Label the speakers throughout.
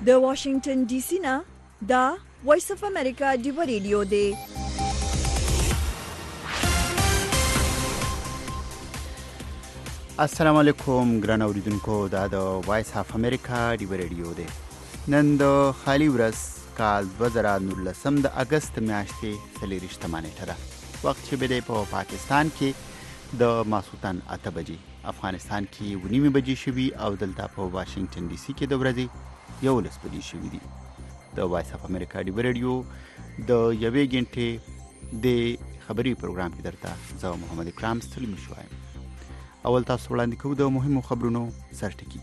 Speaker 1: د واشنگټن ډي سي نه دا وایس اف امریکا دی ریډیو دی.
Speaker 2: السلام علیکم ګران اوریدونکو، دا د وایس اف امریکا دی ریډیو دی. نن د خالی ورځ کال 2019 د اگست میاشتې 23 نیټه ده. وخت چې بده په پاکستان کې د ماسوتن 8 بجې، افغانستان کې 9 بجې شوي او دلته په واشنگټن ډي سي کې د ورځې 11 بجې شوي دي. د وایس اف امریکا دی ریډیو د یوې غنټې د خبري پروګرام کې درته زه محمد اکرام ستړي مشوایم. اول تاسو وړاندې کوو د مهمو خبرونو سرټکی.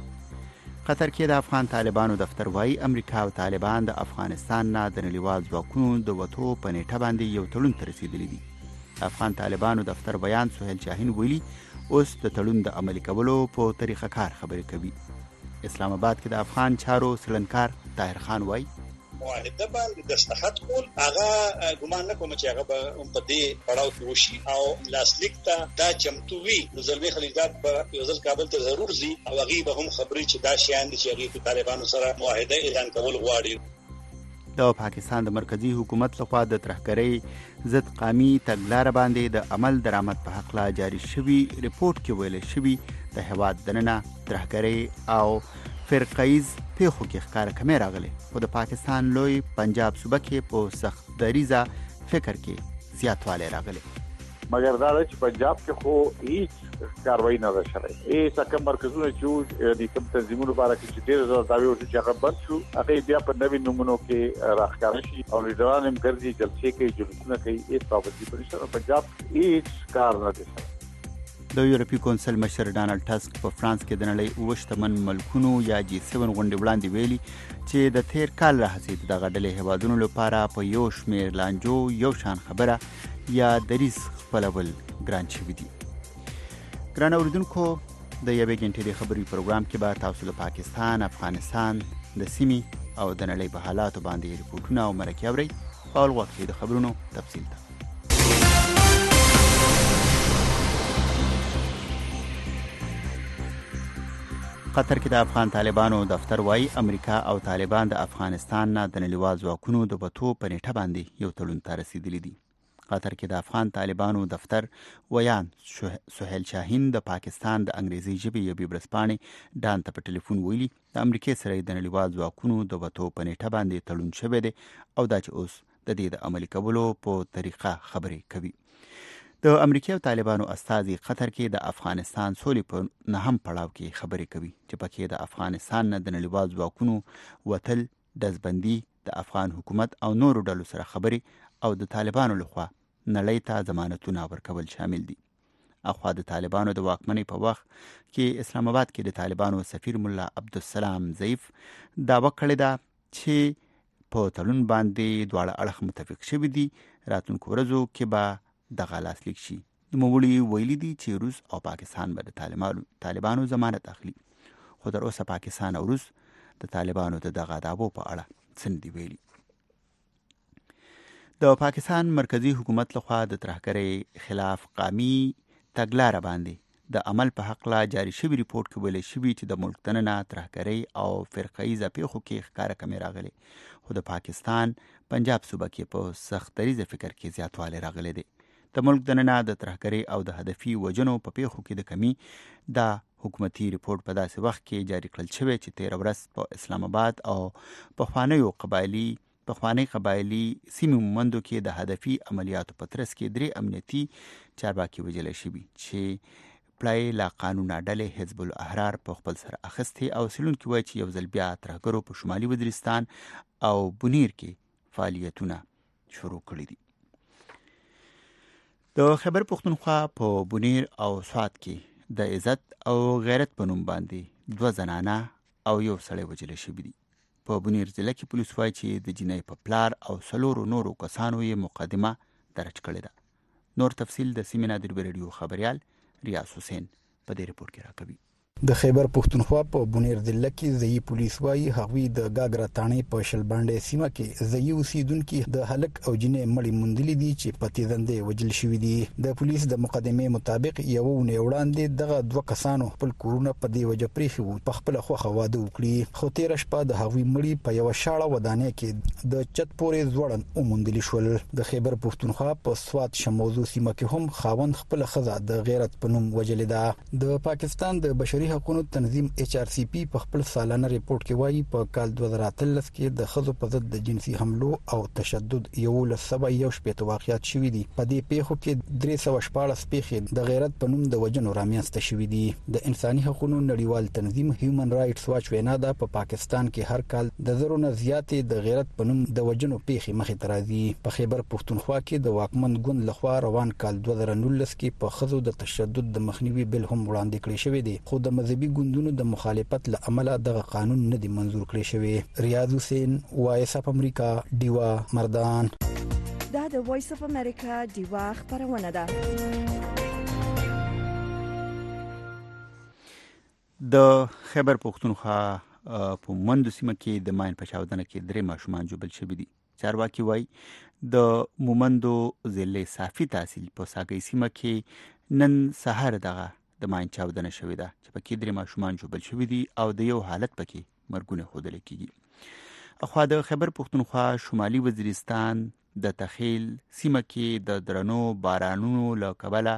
Speaker 2: قطر کې د افغان طالبانو دفتر وايي امریکا او طالبان د افغانستان نه د نړیوال ځواکونو د وټو په نیټه باندې یو تړون ته رسیدلي دي. افغان طالبانو دفتر بیان سهیل شاهین ویلي اوس د تړون د عملي کولو په طریقه کار خبرې کوي. اسلام آباد کې د افغان چارو سلنکار طاهر خان وايي
Speaker 3: معاهده باندې دستخط کول هغه ګمان نه کوم چې هغه به په دې پړاو کې وشي او لاسلیک ته دا چمتو وي. نو زلمی خلیلزاد به یو ځل کابل ته ضرور ځي او هغه به هم خبري چې دا شیان دي چې هغه په طالبانو سره معاهده اعلان کول غواړي.
Speaker 2: د پاکستان د مرکزی حکومت لخوا د ترهګرۍ ضد قومي تګلارې باندې د عمل درآمد په حق لا جاری شوی ریپورت کې ویل شوی د هواد دننه ترهګرۍ او فرقایز پیښو کې ښکار کمې راغلي، خو د پاکستان لوی پنجاب صوبه کې په سخت دریزه فکر کې زیاتوالی راغلی.
Speaker 4: مګر دا چې پنجاب کې خو هیڅ کاروایی نه ده شوې. هیڅ کوم مرکزونه چې د کوم تنظیمونو لپاره چې ډېر زړه داوی وشو چې هغه بند شو، هغه بیا په نوي نمونو کې راښکاره شي او لیډران هم ګرځي، جلسې کوي، جلوسونه کوي. هیڅ پابندي په نشته. پنجاب هیڅ کار نه دی.
Speaker 2: د یورپي کونسل مشر ډانلډ ټسک په فرانس کې د نړۍ 7 شتمن ملکونو یا G7 غونډې وړاندې ویلي چې د تیر کال راهیسې دغه ډلې هیوادونو لپاره په یو شمېر لانجو یو شان خبره یا دریځ خپلول ګران شوي دي. ګران اوریدونکو، د یوې غنټې د خبري پروګرام کې به تاسو له پاکستان، افغانستان، د سیمې او د نړۍ په حالاتو باندې ریپورتونه او مرکې اورئ. په اول وخت کې د خبرونو تفصیل ته. قطر کې د افغان طالبانو دفتر وايي امریکا او طالبان د افغانستان نه د نړیوال ځواکونو د وټو په نیټه باندې یو تړون ته رسیدلي دي. قطر کې د افغان طالبانو دفتر ویان سهیل شاهین د پاکستان د انګریزي ژبې یوې ورځپاڼې ډان ته په ټلیفون ویلي د امریکا سره د نړیوال ځواکونو د وټو په نیټه باندې تړون شوی دی او دا چې اوس د دې د عملي کولو په طریقه خبرې کوي. د امریکا او طالبانو استازي قطر کې د افغانستان سولې په نهم پړاو کې خبرې کوي چې پکې د افغانستان نه د نړیوال ځواکونو وتل، ډزبندي، د افغان حکومت او نورو ډلو سره خبرې او د طالبانو لخوا نړۍ ته ضمانتونه ورکول شامل دي. اخوا د طالبانو د واکمنۍ په وخت کې اسلام آباد کې د طالبانو سفیر مولا عبدالسلام ضعیف دعوه کړې ده چې په تړون باندې دواړه اړخ متفق شوي دي. راتلونکو ورځو کې به دغه لاسلیک شي. نوموړي ویلي دي چې روس او پاکستان به د طالبانو ضمانت اخلي، خو تر اوسه پاکستان او روس د طالبانو د دغه دعوو په اړه څه نه دي ویلي. د پاکستان مرکزی حکومت لخوا د ترهګرۍ خلاف قومي تګلاره باندې د عمل په حق لا جاری شوی ریپورت کې ویل شوی چې د ملک دننه ترهګرۍ او فرقایزه پیښو کې ښکار کمې راغلي، خو د پاکستان پنجاب صوبه کې په سخت دریزه فکر کې زیاتوالی راغلی دی. د ملک دننه د ترهګرۍ او د هدفي وجنو په پیښو کې د کمی دا حکومتي ریپورت په داسې وخت کې جاری کړل شوی چې 13 ورځ په اسلام آباد او پخوانی قبایلی سیمو موندو کې د هدفي عملیاتو په ترڅ کې 3 امنیتي چارواکي وژل شوي چې پلای لا قانونه ډلې حزب الاحرار په خپل سر اخیستې او سیلونکي وایي چې یو ځل بیا ترهګرو په شمالي وزیرستان او بونیر کې فعالیتونه شروع کړي دي. د خیبر پختونخوا په بونیر او سوات کې د عزت او غیرت په نوم باندې 2 زنانه او یو سړی وژل شوي دي. په بونیر ضلع کې پولیس وایي چې د جنۍ په پلار او 4 نورو کسانو یې مقدمه درج کړې ده. نور تفصیل د سیمې نادر ریډیو خبريال ریاض حسین په دې ریپورت کې راکوي.
Speaker 5: د خیبر پښتونخوا په بونیر ضلع کې ځایي پولیس وايي هغوی د گاګرا تانې په شلبانډې سیمه کې ځایي اوسیدونکو د هلک او جنې مړی موندلي دي چې په تیزندې وجل شوي دي. د پولیس د مقدمې مطابق یو ونه وړاندې دغه دوه کسانو خپل کورونه په دې وجه پریښي وو په خپل خوخه واده وکړي، خو تیر شپه د هغوی مړی په یو شاړه ودانۍ کې د چت پورې ځوړن وموندل شول. د خیبر پښتونخوا په سوات شموزو سیمه کې هم خاوند خپل خزه د غیرت په نوم وجلې ده. د پاکستان د بشري حقوقو تنظیم HRCP په خپل سالانه ریپورت کې وایي په کال 2013 کې د خزو په ضد د جنسي حملو او تشدد 171 واقعیات شوي دي. په دې پیښو کې 314 پیښې د غیرت په نوم د وجنو رامنځته شوي دي. د انساني حقوقو نړیوال تنظیم هیومن رائټس واچ وینا ده په پاکستان کې هر کال د زرو نه زیاتې د غیرت په نوم د وجنو پیښې مخې ته راځي. په خیبر پښتونخوا کې د واکمن ګوند لخوا روان کال 2019 کې په خزو د تشدد د مخنیوي بل هم وړاندې کړی شوی دی، خو د مذهبي ګوندونو د مخالفت له امله دغه قانون نه دی منزور کړی شوی. ریاض حسین، وایس اف امریکا، دیوا مردان.
Speaker 1: دا د وایس اف امریکا دیوا خبرونه ده.
Speaker 2: د خیبر پښتونخوا په مندو سیمه کې د ماین په چاودنه کې 3 ماشومان جوړل شوي دي. چارواکي وایي د مومندو ضلع صافي تحصیل په ساګي سیمه کې نن سهار دغه د ماین چاودنه شوې ده چې پکې 3 ماشومان جوړل شوي دي او د یو حالت پکې مرګونه ښودل کیږي. اخوا د خیبر پښتونخوا شمالي وزیرستان د تخیل سیمه کې د درنو بارانونو له کبله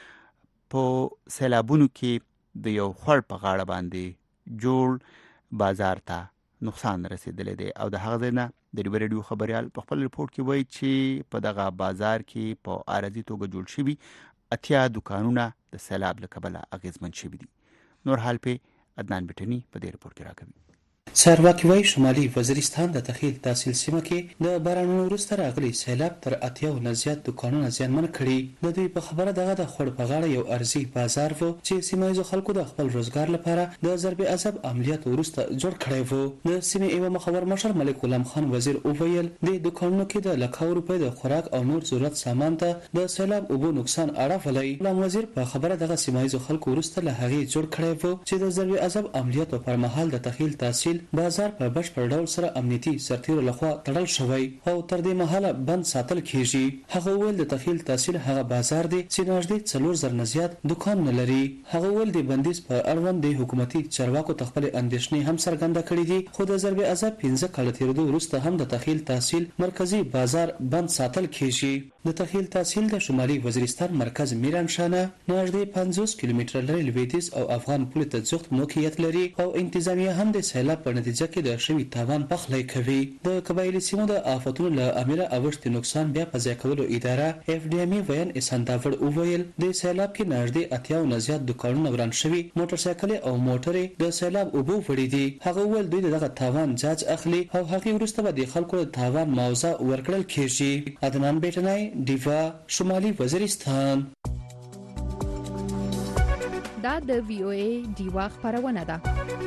Speaker 2: په سیلابونو کې د یو خړ په غاړه باندې جوړ بازار ته نقصان رسیدلی دی او د هغه ځای نه د ریبر ریډیو خبريال په خپل ریپورت کې وایي چې په دغه بازار کې په عارضي توګه جوړ شوي 80 دکانونه د سیلاب له کبله اغیزمن شوي دي. نور حال په عدنان بټنی په دې ریپورت کې راکوي.
Speaker 6: چارواکي وايي شمالي وزیرستان د تخیل تحصیل سیمه کې د بارانونو وروسته راغلي سیلاب تر 80 نه زیات دکانونه زیانمن کړي. د دوی په خبره دغه د خړ په غاړه یو ارزي بازار وو چې سیمه ییزو خلکو د خپل روزګار لپاره د ضرب عذاب عملیات وروسته جوړ کړی وو. د سیمې یو مخور مشر ملک غلام خان وزیر اوویل د دکانونو کې د لکو روپۍ د خوراک او نور ضرورت سامان ته د سیلاب اوبو نقصان اړولای. غلام وزیر په خبره دغه سیمه ییزو خلکو وروسته له هغه جوړ کړی وو چې د ضرب عذاب عملیات پر مهال د تخیل تحصیل بازار په بشپړ ډول سره امنیتي سرتیرو لخوا تړل شوی او تر دې مهاله بند ساتل کیږي. هغه ویل د تخیل تحصیل هغه بازار دی چې نږدې 4000 نه زیات دکان نه لري. هغه ویل د بندیز په اړوند د حکومتي چارواکو تخپل اندېښنې هم څرګنده کړې دي، خو د ضرب عذاب 15 کال تیریدو وروسته هم د تخیل تحصیل مرکزی بازار بند ساتل کیږي. د تخیل تحصیل د شمالي وزیرستان مرکز میرانشانه نږدې 50 کیلومتر لري لویدیځ او افغان پولې ته ځوخت موقعیت لري او انتظامیه هم د سیلاب په نتیجه کې د شوي تاوان پخلی کوي. د قبایلی سیمو د آفتونو له امله اوښتي نقصان بیا په ځای کولو اداره FDME وین اسانتاور اوویل د سیلاب کې نږدې 80 نه زیات دکانونه وران شوي، موټرسایکل او موټرې د سیلاب اوبو وړي دي. هغه ویل دوی دغه تاوان جاج اخلي او هغه وروسته به د خلکو د تاوان معاوضه ورکړل کیږي. عدنان بیٹنای، دیوا، شمالي وزیرستان.
Speaker 7: دا د VOA دیوا خبرونه ده.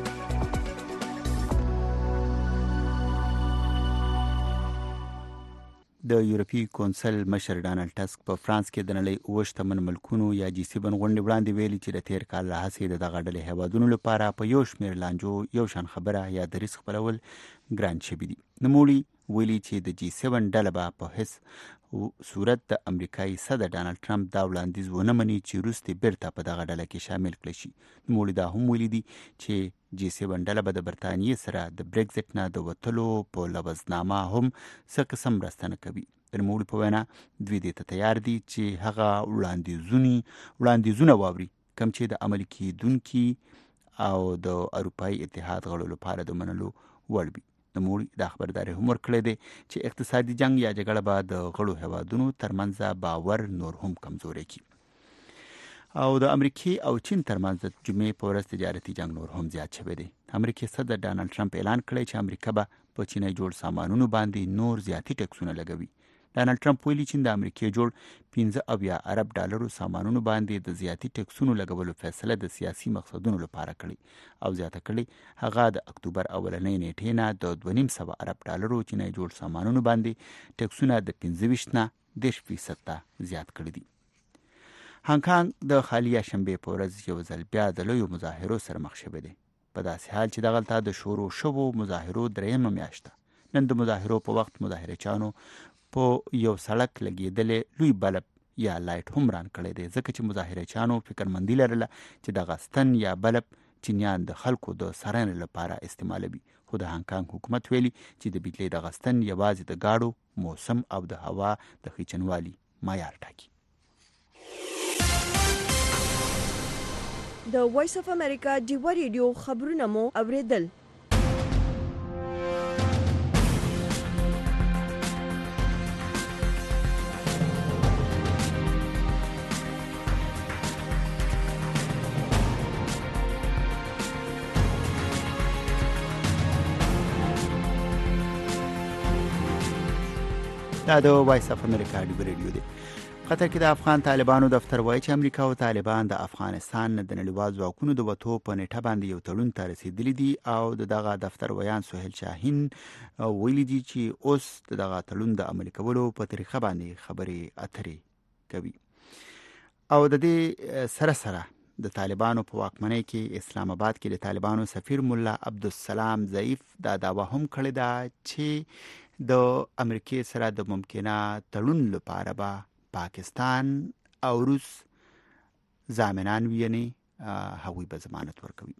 Speaker 2: د یورپی کونسل مشر ډانلډ ټسک په فرانس کې د نړۍ 28 ملکونو یا G7 غونډې وړاندې ویلي چې د تیر کال راهیسې د دغه ډلې هیوادونو لپاره په یو شمېر لانجو یو شان خبره یا دریځ خپلول ګران شوي دي. نوموړي ویلي چې د G7 ډله به په هیڅ صورت د امریکایي صدر ډانلډ ټرمپ دا وړاندیز ونه مني چې وروسته بیرته په دغه ډله کې شامل کړي شي. نوموړي دا هم ویلي دي چې G7 ډله به د برتانیې سره د بریکزټ نه د وتلو په لوظنامه هم څه قسم مرسته نه کوي. د نوموړي په وینا دوی دې ته تیار دي چې هغه وړاندیزونه واوري کوم چې د عملي کېدونکي او د اروپایي اتحاد غړو لپاره د منلو وړ وي. نوموړي دا خبرداری هم ورکړی دی چې اقتصادي جنگ یا جګړه به د غړو هیوادونو ترمنځ باور نور هم کمزوری کړي. او د امریکای او چین ترمنځ د جمعې په ورځ تجارتي جنگ نور هم زیات شوی دی. امریکای صدر ډانلډ ټرمپ اعلان کړی چې امریکا به په چینی جوړ سامانونو باندې نور زیاتی ټکسونه لګوي. ډانلډ ټرمپ ویلي چې د امریکای جوړ 15 ارب ډالرو سامانونو باندې د زیاتی ټکسونو لګولو فیصله د سیاسي مقصدونو لپاره کړې او زیاته کړې هغه د اکتوبر اولنۍ نیټې نه د 2.5 ارب ډالرو چینی جوړ سامانونو باندې ټکسونه د 25 نه 10% ته زیات کړی دي. هانګ کانګ د خالیه شنبه په ورځ یو ځل بیا د لویو مظاهرو سره مخ شوی دی په داسې حال چې دغلته د شروع شوو مظاهرو درېیمه میاشت نن د مظاهرو په وخت مظاهرچیانو په یو سړک لګېدلې لوی بلب یا لایټ هم ران کړی دی ځکه چې مظاهرچیانو فکرمندي لرله چې د غستن یا بلب چینیان د خلکو د سرنې لپاره استعمالوي خو د هانګ کانګ حکومت ویلي چې د بجلی د غستن یوازې د گاډو موسم او د هوا د خیچنوالي معیار ټاکي
Speaker 1: د وایس اف امریکا ډیوا ریډیو خبرونه مو اوریدل
Speaker 2: دا د وایس اف امریکا ډیوا ریډیو دی قطر کې د افغان طالبانو دفتر وایي چې امریکا او طالبان د افغانستان د نړیوال ځواکونو د وټو په نیټه باندې یو تړون ته رسیدلی دي او دغه دفتر ویان سهیل شاهین ویلي دي چې اوس دغه تړون د عملي کولو په طریقه باندې خبرې اترې کوي او د دې سره د طالبانو په واکمنۍ کې اسلام آباد کې د طالبانو سفیر مولا عبدالسلام ضعیف دا دعوا هم کړې ده چې د امریکای سره د ممکنه تړون لپاره به پاکستان او روس ضامنان ویني هغوی به ضمانت ورکوي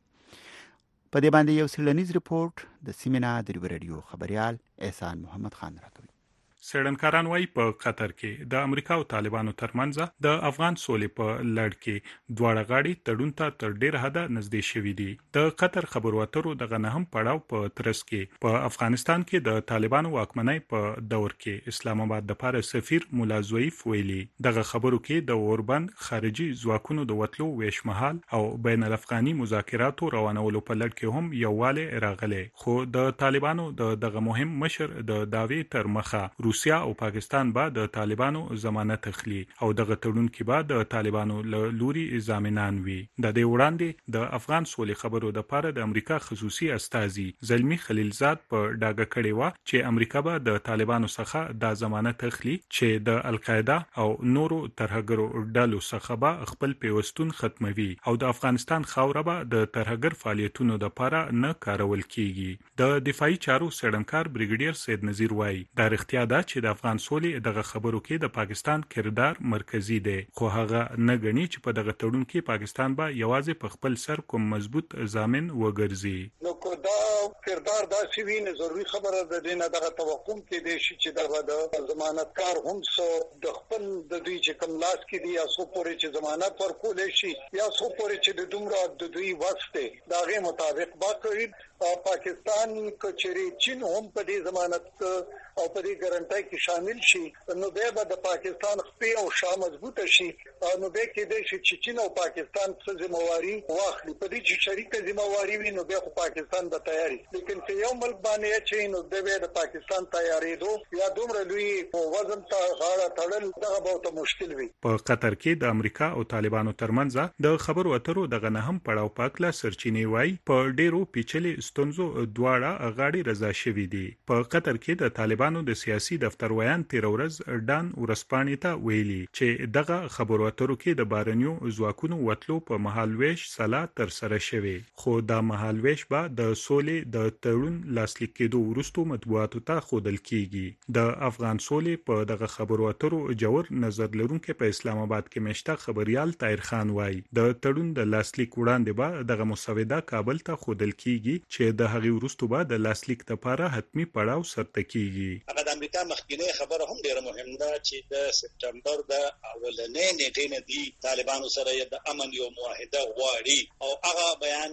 Speaker 2: په دې باندې یو څېړنیز ریپورت د سیمنا د ریډیو خبريال احسان محمد خان راکوي
Speaker 8: څېړنکاران وايي په قطر کې د امریکا او طالبانو ترمنځ د افغان سولې په لړ کې دواړه غاړې تړون ته تر ډېر حده نږدې شوي دي د قطر خبرو اترو دغه نهم پړاو په ترڅ کې په افغانستان کې د طالبانو واکمنۍ په دور کې اسلام آباد د لپاره سفیر مولا ضعیف ویلي دغه خبرو کې د اوربند خارجي ځواکونو د وټلو ویشمحال او بین الافغاني مذاکراتو روانولو په لړ کې هم یووالی راغلی خو د طالبانو دغه مهم مشر د داوی تر مخه روسیا او پاکستان به د طالبانو ضمانت اخلي او دغه تړون کې به د طالبانو لوري ضامنان وي د دې وړاندې د افغان سولې خبرو د لپاره د امریکا خصوصي استازي زلمی خلیلزاد په ډاګه کړی و چې امریکا به د طالبانو څخه د ضمانت اخلي چې د القاعده او نورو ترهګرو ډلو څخه به خپل پیوستون ختموي او د افغانستان خاوره به د ترهګر فعالیتونو د لپاره نه کارول کیږي د دفاعي چارو څېړنکار بریګیډیر سید نذیر وایي دا اړتیا ده چې د افغان سولې دغه خبرو کې د پاکستان کردار مرکزی دی خو هغه نه غني چې په دغه تړون کې پاکستان به یوازې په خپل سر کوم مضبوط ضامن وګرځي
Speaker 3: نو کو دا کردار دا سی وینه ضروری خبره ده دینه دغه توقم کې دی چې دغه د ضمانتکار هم سو د خپل د دوی چې کوم لاس کې دی یا سو پورې چې ضمانت ورکول شي یا سو پورې چې د دومره د دوی واسطه دا غي مطابق باقی پاکستان کچري چین هم په دې ضمانت او په دې ګارانټي کې شامل شي نو به د پاکستان خپل او شاه مضبوط شي نو به کې د چې چین او پاکستان څه ذمہواری واخلي په دې چې شریک ذمہواری وي نو به پاکستان به تیاری لیکن چې یو ملک باندې چې نو د پاکستان تیاری دو یا دومره لوی وزن ته غاړه تړل دا به مشکل وي
Speaker 8: په قطر کې د امریکا او طالبانو ترمنځ د خبرو اترو دغه نه هم پړاو پاکله سرچینې وای په ډیرو پیچلي ستونزو دواړه غاړي رضا شوې دي په قطر کې د طالبانو د سیاسي دفتر ویان تیر ورځ ډان ورسپانې ته ویلي چې دغه خبرو اترو کې د بارنیو ځواکونو وټلو په مهالويش سلا تر سره شوی خو دا مهالويش به د سولې د تړون لاسلیک کېدو وروسته مطبوعاتو ته خودل کیږي د افغان سولې په دغه خبرو اترو جوړ نظر لرونکو په اسلام آباد کې مشته خبريال طاهر خان وای د تړون د لاسلیک وړاندې به دغه مسوده کابل ته خودل کیږي چې د هغې وروسته به د لاسلیک لپاره حتمی پړاو سرته کیږي
Speaker 3: هغه د امریکا مخکینه خبره هم ډیره مهمه ده چې د سپټمبر د اولنې نیټې نه دی طالبانو سره د امن یو معاهده غواړي او هغه بیان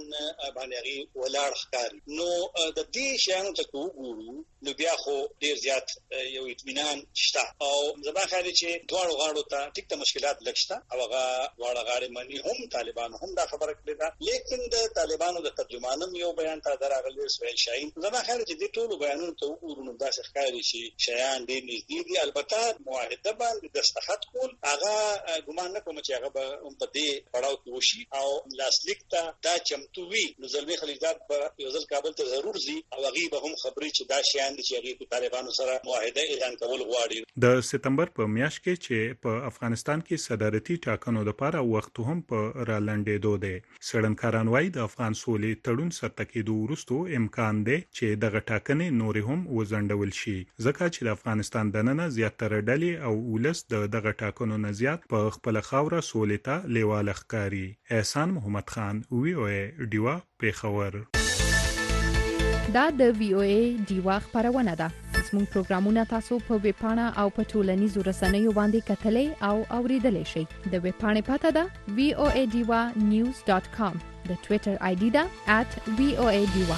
Speaker 3: باندې ولاړ ښکاري نو د دې شیانو ته وګورو نو بیا خو ډیر زیات یو اطمینان شته او زما خیال چې دواړو غاړو ته ټیک ته مشکلات لګشته او هغه دواړه غاړې مني هم طالبانو هم دا خبره کړې ده لیکن د طالبانو د ترجمانم یو بیان ته دراغلی سویل شاهین زما خیال چې د ټولو بیانونو ته وګورو نو دا ښکاري چې شیان دې نږدې دي. البته معاهده باندې دستخط کول هغه ګمان نه کوم چې هغه به په دې پړاو کې وشي او لاسلیک ته دا چمتو وي. نو زلمی خلیلزاد به یو ځل کابل ته ضرور ځي او هغه به هم خبري چې دا شیان دي چې هغه په طالبانو سره معاهده اعلان کول غواړي.
Speaker 8: د سپتمبر په میاشت کې چې په افغانستان کې صدارتي ټاکنو لپاره وخت هم په رالنډېدو دی. څېړنکاران وايي د افغان سولې تړون سرته کېدو وروسته امکان دی چې دغه ټاکنې نورې هم وځنډول شي، ځکه چې د افغانستان دننه زیاتره ډلې او ولس دغه ټاکنو نه زیات په خپل خاوره سولې ته لیواله ښکاري. احسان محمد خان VOA ډیوا پیښور.
Speaker 7: دا د VOA ډیوا خبرونه ده. زموږ پروګرامونه تاسو په ویب پاڼه او په ټولنیزو رسنیو باندې کتلې او اوریدلې شئ. د ویب پاڼې پته ده voadiwa.news.com. د ټوئیټر آی ډي ده @voadiwa.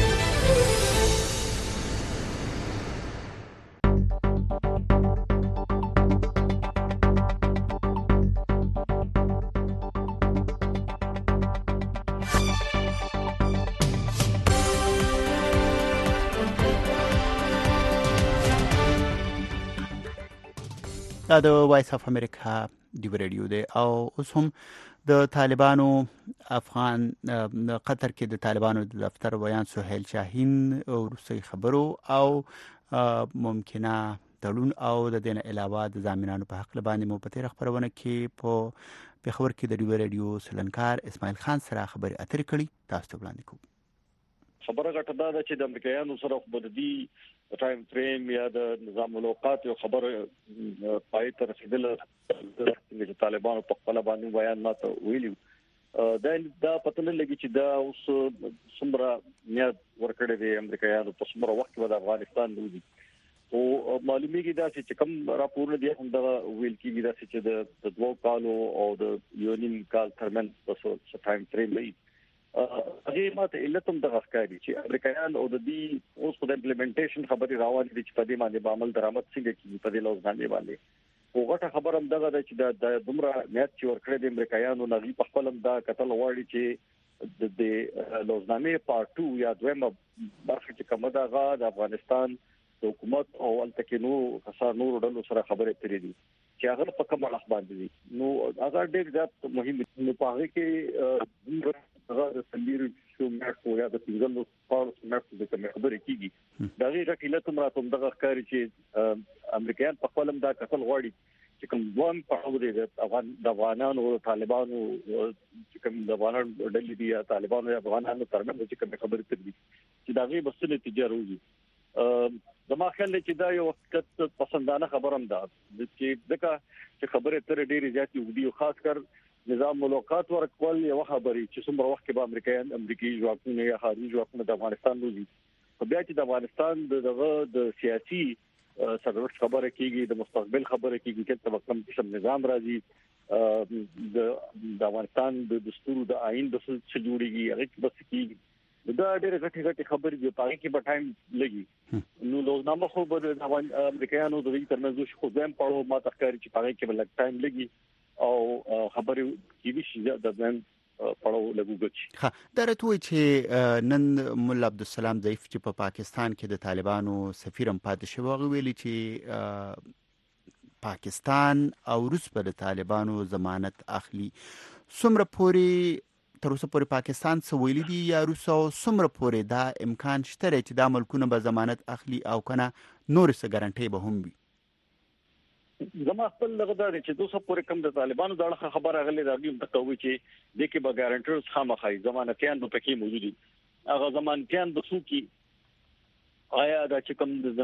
Speaker 2: دا د وایس اف امریکا دی رادیو دی او اوس هم د طالبانو افغان قطر کې د طالبانو د دفتر بیان سهیل شاهین ورسې خبرو او ممکنه تړون او د دین علاوه د ضامنانو په حق باندې مو په تیر خبرونه کې په پیښور کې د دی رادیو سلنکار اسماعیل خان سره خبري اترې کړي. تاسو ته وړاندې کوم.
Speaker 9: خبره غټه ده چې د امریکایانو سره خو د ټایم فریم یا د نظام الاوقات یو خبره پای ته رسیدل د طالبانو په خپل باندې بیان ماته ویلو دا پته نه لګي چې دا اوس څومره نیت ورکړي دي امریکایانو په څومره وخت کې د افغانستان دوی او معلومیږي دا چې کوم راپورونه دي هم دا ویل کېږي دا چې د 2 کالو او د یونین کال ترمن په ټایم فریم لري. هغه ماته علتم د غښکاري چې امریکایان او د دې اوس په امپلیمنټیشن خبري راوړي چې په دې باندې به عمل درآمد څنګه کیږي په دې لوزنامه باندې. وګټه خبرم دغه چې د دومره نیت چې ورکړي د امریکایانو نغي په خپلم دا قتل وړي چې د لوزنامه پارت 2 یا دویمه برخه چې کومه د افغانستان حکومت او التکینو خاصه نور ډلو سره خبرې کړې دي چې هغه په کومه اخ باندې دي. نو هغه ډېر ځات مهم نو پاره کې هغه د سلیری شو مارکو یا د پیژنو پاور مارکو د کومه خبرې کیږي دا غیر کله تم راتم دغه ښکاری چې امریکایان په خپلم دا قتل غواړي چې کوم وان په اوري د افغانانو او طالبانو چې کوم د افغانانو ډلې دي یا طالبانو یا افغانانو ترمنځ چې کومه خبرې کوي چې دا غي بس نتیجه راوځي. زما خیال چې دا یو وخت پسندانه خبرم ده چې دغه چې خبره تر ډیره زیاتې ودی او خاص کر نظام ملاقات ورکول یو خبري چې څومره وخت کې به امریکایي ځواکونه یا خارجي ځواکونه د افغانستان وځي په بیا چې د افغانستان د سیاسي سرنوشت خبره کیږي د مستقبل خبره کیږي چې په کوم قسم نظام راځي د افغانستان د دستور د آئین د څه جوړیږي هغه بس کیږي دا ډېر غټي خبرې دی په کې په ټایم لګي. نو لوزنامه خو به د امریکایانو د دې ترمنځ خو دیم پړو ما تخکاری چې په کې به لګ ټایم لګي او خبرې کیږي چې د ځان پړو لګوږي.
Speaker 2: ها درته چې نن مولا عبدالسلام ضعیف چې په پاکستان کې د طالبانو سفیرم پاتې شو ویلي چې پاکستان او روس په طالبانو ضمانت اخلي. څومره پوري تر اوسه پورې پاکستان څه ویلي دي یا روس او څومره پورې دا امکان شته چې دا ملکونه به ضمانت اخلي او کنه نور څه ګارانټي به هم وي؟
Speaker 9: زما خپل لغدار چې دوسه پورې کم د طالبانو د اړه خبره غلې راځي د کوي چې د کې به ګارانټرز خامخای ضمانتيان په کې موجود دي. هغه ضمانتيان د څو کې آیا دا چې کوم د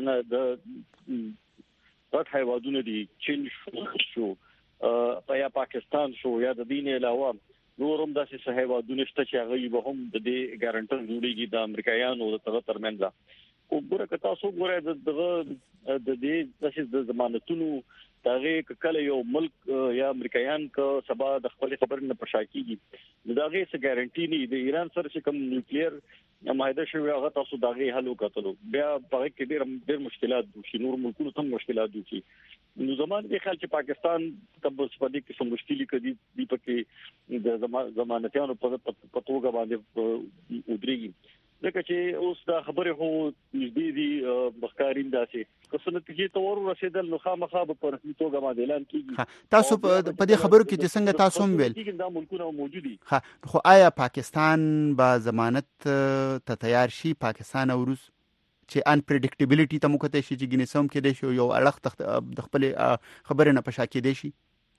Speaker 9: هیوادونو دي چین شو یا پاکستان شو یا د دین علاوه نورم داسې هیوادونه شته چې هغه به هم د دې ګارانټر جوړيږي د امریکایانو د ترمنځ. او ګوره که تاسو ګوره د دې د ضمانتونو دغه کله یو ملک یا امریکایان کو سبا د خپل خبر نه پښاکیږي دغه څه ګارانټي نه دی. ایران سره چې کوم نیوکلیر معاهده شوی هغه تاسو دغه حل وکړو بیا په کې ډېر مشکلات دي نور ملکونو ته مشکلات دي. نو زموږ د خیال چې پاکستان تبص په دې کې څه مشکلې کړي دی په کې د ضمانتيانو په توګه باندې ودرېږي. ځکه چې اوس دا خبره خو نږدې دي مخکارین داسې قسمت کې تور رسیدل نو خامخا په رسمي توګه باندې اعلان کیږي.
Speaker 2: تاسو په دې خبرو کې چې څنګه تاسو هم ویل
Speaker 9: دا ملکونه موجودي.
Speaker 2: خو آیا پاکستان با ضمانت ته تیار شي پاکستان او روس چې ان پریډکټیبিলিټی ته مو کته شي چې ګینې سم کې دی شو یو اړخ د خپل خبره نه پشا کې دی شي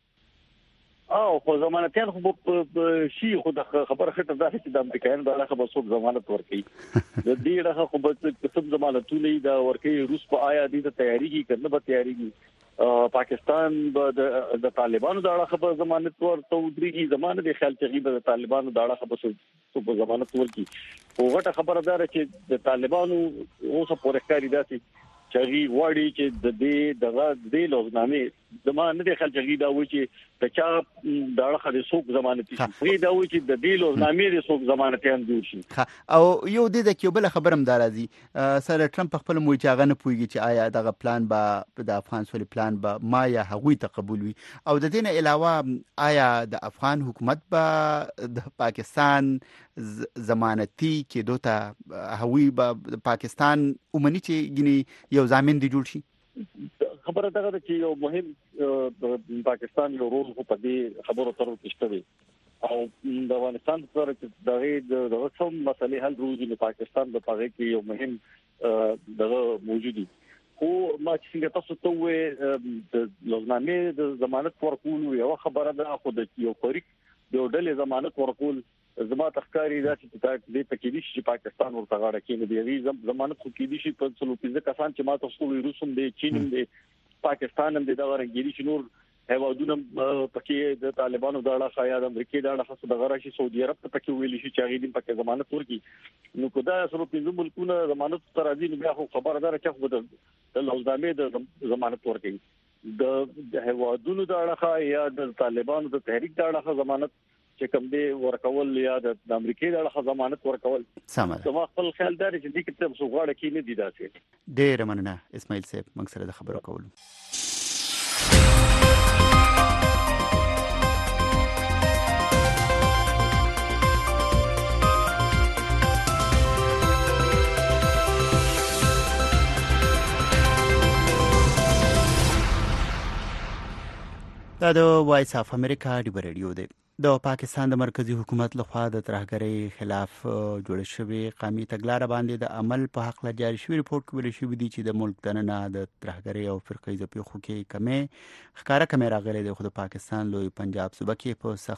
Speaker 9: خو ضمانتيان خو شي خو د خبره خټه ده چې د امریکایانو د علاقه به څوک ضمانت ورکړي د دې علاقه خو به څوک ضمانتونه دا ورکړي. روس په آیا دې تیاریږي کنه به تیاریږي. پاکستان به د طالبانو د علاقه به ضمانت ورته ودرېږي. ضمانت د خیال چې به د طالبانو د علاقه به څوک ضمانت ورکړي. او غټه خبره ده چې د طالبانو اوسه پورې کاری داسي چغي وړي چې د دې لوزنامې زمانه د خلجګي دا وایي چې د چا د اړخه د څوک ضمانتي شي دا وایي چې د دې لوزنامې د څوک ضمانتيان جوړ شي.
Speaker 2: او یو د کیوبل خبرم دارازي سره ټرمپ خپل موي چې هغه نه پويږي چې آیا دغه پلان به د افغان سولې پلان به ما یا هغوی ته قبول وي او د دې نه علاوه آیا د افغان حکومت به د پاکستان ضمانتي کې دوته هغوی به پاکستان ومني چې ګني یو ضامن دی جوړ شي.
Speaker 9: خبره ده چې یو مهم پاکستان یو رول په دې خبرو ترو کې شته او د افغانستان سره چې د رسم مسلې حل روزي د پاکستان د پاره کې یو مهم دغه موجودي. خو ما چې تاسو ته وې د لوزنامې د ضمانت ورکول یو خبره ده خو د یو فریق د ډلې ضمانت ورکول زما تخکاری دا چې دې پکې دي چې پاکستان ورته غاړه کې دی ضمانت خو کې دي چې په څلو پنځه کسان چې ما تاسو وې روسم دي چین دي پاکستان هم د غرنګيري چې نور هیوادونه پکې د طالبانو د اړه یا د امریکای د اړه د غراشي سعودي عرب ته پکې ویل شي چې غیدین پکې ضمانت ورکړي. نو کدا سره پنځه ملکونه ضمانت تر راځي نو بیا خو خبردار چې خو د لوزنامې د ضمانت ورکړي د هیوادونو د اړه یا د طالبانو د تحریک د اړه ضمانت چې کوم دی ورکول یا د امریکای د اړه ضمانت ورکول زما خپل خیال دی چې دې کې څه غواړي کې نه دي داسې.
Speaker 2: ډېر مننه اسماعیل صاحب موږ سره د خبرو کولو. دا د وایس اف امریکا دی رادیو دی. د پاکستان د مرکزی حکومت لخوا د ترهګرۍ خلاف جوړ شوی قومي تګلارې باندې د عمل په حق لا جاري شوی ریپورت کې ویل شوی دی چې د ملک دننه د ترهګرۍ او فرقې د پیښو کې کمې ښکارا کمې راغلي د خود پاکستان لوی پنجاب صوبه کې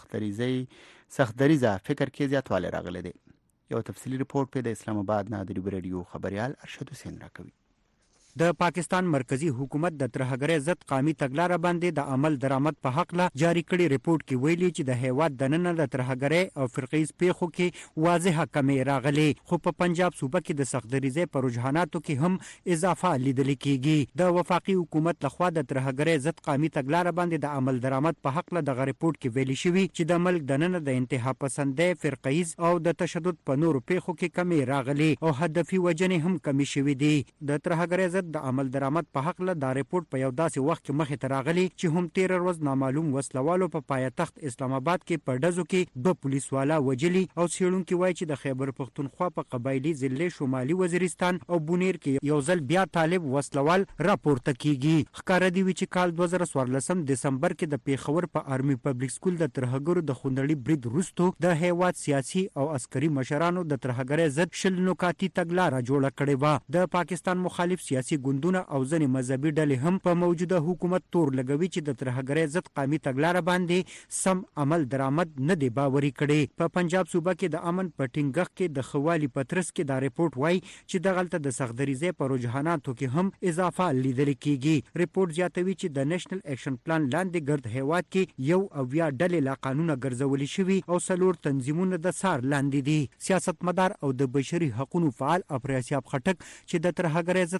Speaker 2: په سختدریزه فکر کې زیاتوالی راغلی دی. یو تفصیلی ریپورت په د اسلام آباد نه د رادیو خبريال ارشد حسین راکوي.
Speaker 10: د پاکستان مرکزی حکومت د ترهګرۍ ضد قومي تګلارې باندې د عمل درآمد په حق لا جاری کړي ریپورت کې ویلي چې د هیواد دننه د ترهګرۍ او فرقیز پیښو کې واضحه کمی راغلي خو په پنجاب صوبه کې د سختدریزه پر رجحاناتو کې هم اضافه لیدل کېږي. د وفاقي حکومت لخوا د ترهګرۍ ضد قومي تګلارې باندې د عمل درآمد په حق لا د ریپورت کې ویلي شوی چې د ملک دننه د انتها پسندۍ فرقیز او د تشدد په نورو پیښو کې کمی راغلي او هدفي وجنې هم کمی شوی دي. د ترهګرۍ ضد د عمل درآمد په حق له دا ریپورت په یو داسې وخت کې مخې ته راغلی چې هم 13 ورځ نامعلوم وسلوالو په پایتخت اسلام آباد کې په ډزو کې 2 پولیس والا وجلي او څېړونکي وایي چې د خیبر پښتونخوا په قبایلی ضلع شمالي وزیرستان او بونیر کې یو ځل بیا طالب وسلوال راپورته کیږي. ښکاره دی چې کال 2014 دسمبر کې د پیښور په آرمي پبلک سکول د ترهګرو د خوندړي برید وروسته د هیواد سیاسي او عسکري مشرانو د ترهګرۍ ضد شل نکاتي تګلارې جوړه کړې و. د پاکستان مخالف سیاسي ګوندونه او ځینې مذهبي ډلې هم په موجوده حکومت تور لګوي چې د ترهګرۍ ضد قومي تګلارې باندې سم عمل درآمد نه دی باوري کړي. په پنجاب صوبه کې د امن په ټینګښت کې د خوالي پترس کې دا ریپورت وایي چې دغلته د سختدریزه پر رجحاناتو کې هم اضافه لیدل کېږي. ریپورت زیاتوي چې د نېشنل اکشن پلان لاندې ګرد هیواد کې یو او یا ډلې لا قانونه ګرځولي شوي او څلور تنظیمونه د سار لاندې دي. سیاستمدار او د بشري حقوقو فعال افریاسیاب خټک چې د ترهګرۍ ضد قومي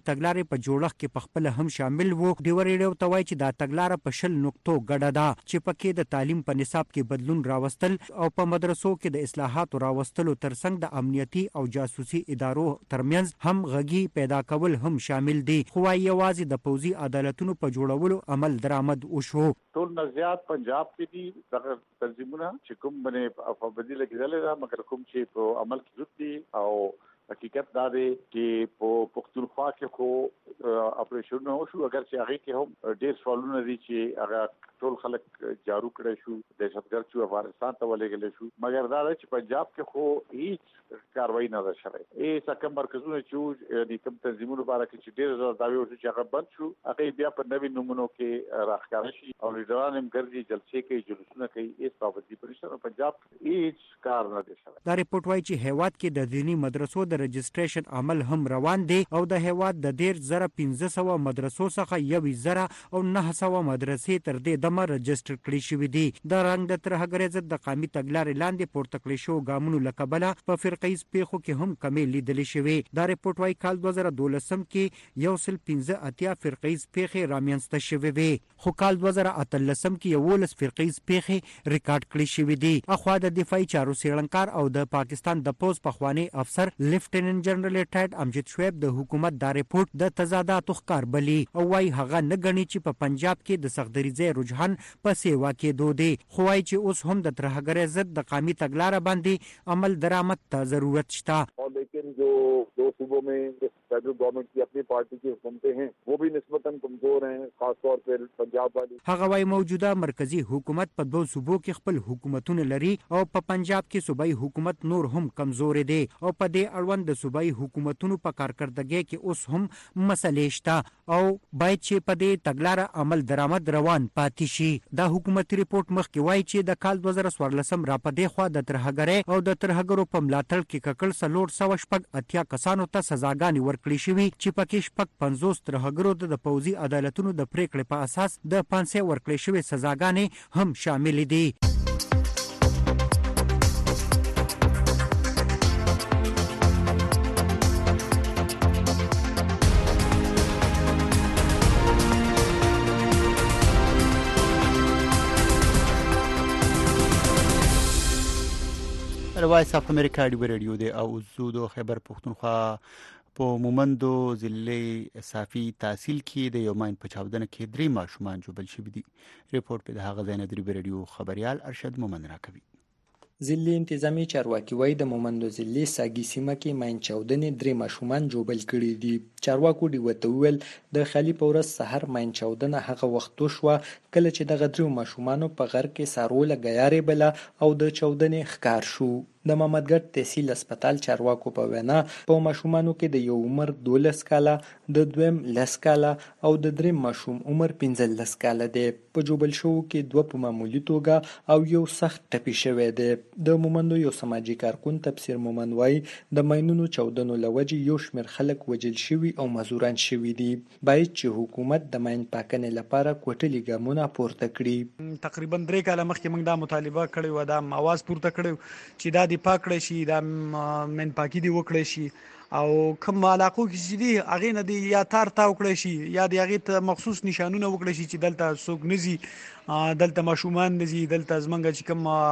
Speaker 10: تګلارې په جوړښت کې پخپل هم شامل وو. ډیور ریډیو ته وایي چې دا تګلاره په 10 نقطو ګډه ده چې پکې د تعلیم په نصاب کې بدلون راوستل او په مدرسو کې د اصلاحاتو راوستلو ترڅنګ د امنیتي او جاسوسي ادارو ترمنځ هم غږی پیدا کول هم شامل دي. خو یوازې د پوځي عدالتونو په جوړولو عمل درآمد وشو.
Speaker 4: ټول نزيات پنجاب کې دي دغه تنظیمونه چې کوم باندې په بدیل کې دي مګر کوم چې په عمل کې ضرورت دي او حقیقت دا دی چې په پښتونخوا کې خو اپریشن وشو اگر چې هغه کې هم ډېر سوالونه دي چې هغه ټول خلک جارو کړی شو دهشتګرد شو افغانستان ته ولېږل شو مګر دا چې پنجاب کې خو هیڅ کاروایی نه ده شوې. هیڅ کوم مرکزونه چې د کوم تنظیمونو لپاره چې ډېر زیات داوی وشو چې هغه بند شو هغه بیا په نوي نمونو کې راښکاره شي او لیډران هم ګرځي جلسې کوي جلوسونه کوي. هیڅ پابندي پرېښته پنجاب هیڅ کار نه دی شوی.
Speaker 10: دا رپورټ وایي چې هیواد کې د دینی مدرسو د رجسټریشن عمل هم روان دی او د هیواد د 1500 مدرسو څخه 1000 او 900 مدرسې تر دې دمه رجسټر کړي شوې دي. د رنګ د ترهګرۍ ضد د قومي تګلارې لاندې پورته کړې شو ګامونو له کبله په فرقیز پیښو کې هم کمی لیدل شوې. دا رپورټ وایي کال 2012 کې 115 فرقیز پیښې رامنځته شوې وې خو کال 2013 کې 11 فرقیز پیښې ریکارډ کړي شوې دي. اخوا د دفاعي چارو څېړنکار او د پاکستان د پوز پخوانی افسر لیفټیننټ جنرال ریټایرډ امجد شعیب د حکومت دا رپورټ د تضاداتو ښکار بلی او وايي هغه نه ګڼي چې په پنجاب کې د صفدریزه رجحان په سیوا کې دودي خو وايي چې اوس هم د ترهګرۍ ضد د قومي تګلارې باندې عمل درآمد ته ضرورت شته.
Speaker 11: लेकिन जो दो सूबों में फेडरल गवर्नमेंट की अपनी पार्टी की हुकूमतें हैं वो भी निस्बतन कमजोर हैं खासतौर पर पंजाब वाली.
Speaker 10: هغه وايي موجوده مرکزی حکومت په دوه صوبو کې خپل حکومتونه لري او په پنجاب کې صوبایي حکومت نور هم کمزور دي او په دې اړوند د صوبایي حکومتونو په کارکردګۍ کې اوس هم مسلې شته او باید چې په دې تګلارې عمل درآمد روان پاتې شي. دا حکومتي رپورټ مخکې وايي چې د کال 2014 را پدې خوا د ترهګرۍ او د ترهګرو په ملاتړ کې ککړ 480 کسانو ته سزاګانې ورکړې شوې چې پکې 50 ترهګرو د پوځي عدالتونو د پریکړې په اساس د 500 ورکړې شوې سزاګانې هم شامل دي.
Speaker 2: وایس اف امریکا دی ریډیو دی او زودو خیبر پختونخوا په مومندو ضلع صافي تحصیل کې د یو ماین په چاودنه کې 3 ماشومان جوړل شوي دي. ریپورت په دغه ځای نه دی ریډیو خبريال ارشد مومن راکوي.
Speaker 12: ضلعي انتظامی چارواکي وایي د مومندو ضلع ساګي سیمه کې ماین چاودنې 3 ماشومان جوړل کړي دي. چارواکو دی وته ویل د خالي پورس سحر ماین چاودنه هغه وخت شو کله چې د غدرو ماشومانو په غر کې سارول غیارې بلا او د چاودنې ښکار شو. د محمدګټ تحصیل هسپتال چارواکو په وینا په ماشومانو کې د یو عمر 12 کاله د دویم 10 کاله او د دریم ماشوم عمر 15 کاله دی. په جوبل شو کې 2 په معمولی توګه او یو سخت ټپي شوی دی. د مومندو یو سماجی کارکون تفسیر مومن وای د ماینونو چاودنو لوجه یو شمیر خلک وجل شوی او مزوران شوی دي. باید چې حکومت د ماین پاکنې لپاره کوټلي ګامونه پورته کړي.
Speaker 13: تقریبا 3 کاله مخکې موږ دا مطالبه کړې و دا आवाज پورته کړو چې دا د پاکړې شي دا من پاکي دی وکړې شي او کوم علاقو کې چې دی هغه نه دی یا تار تا وکړې شي یا د هغه ته مخصوص نشانونه وکړې شي چې دلته څوک نزي دلته ماشومان نزي دلته زمنګ چې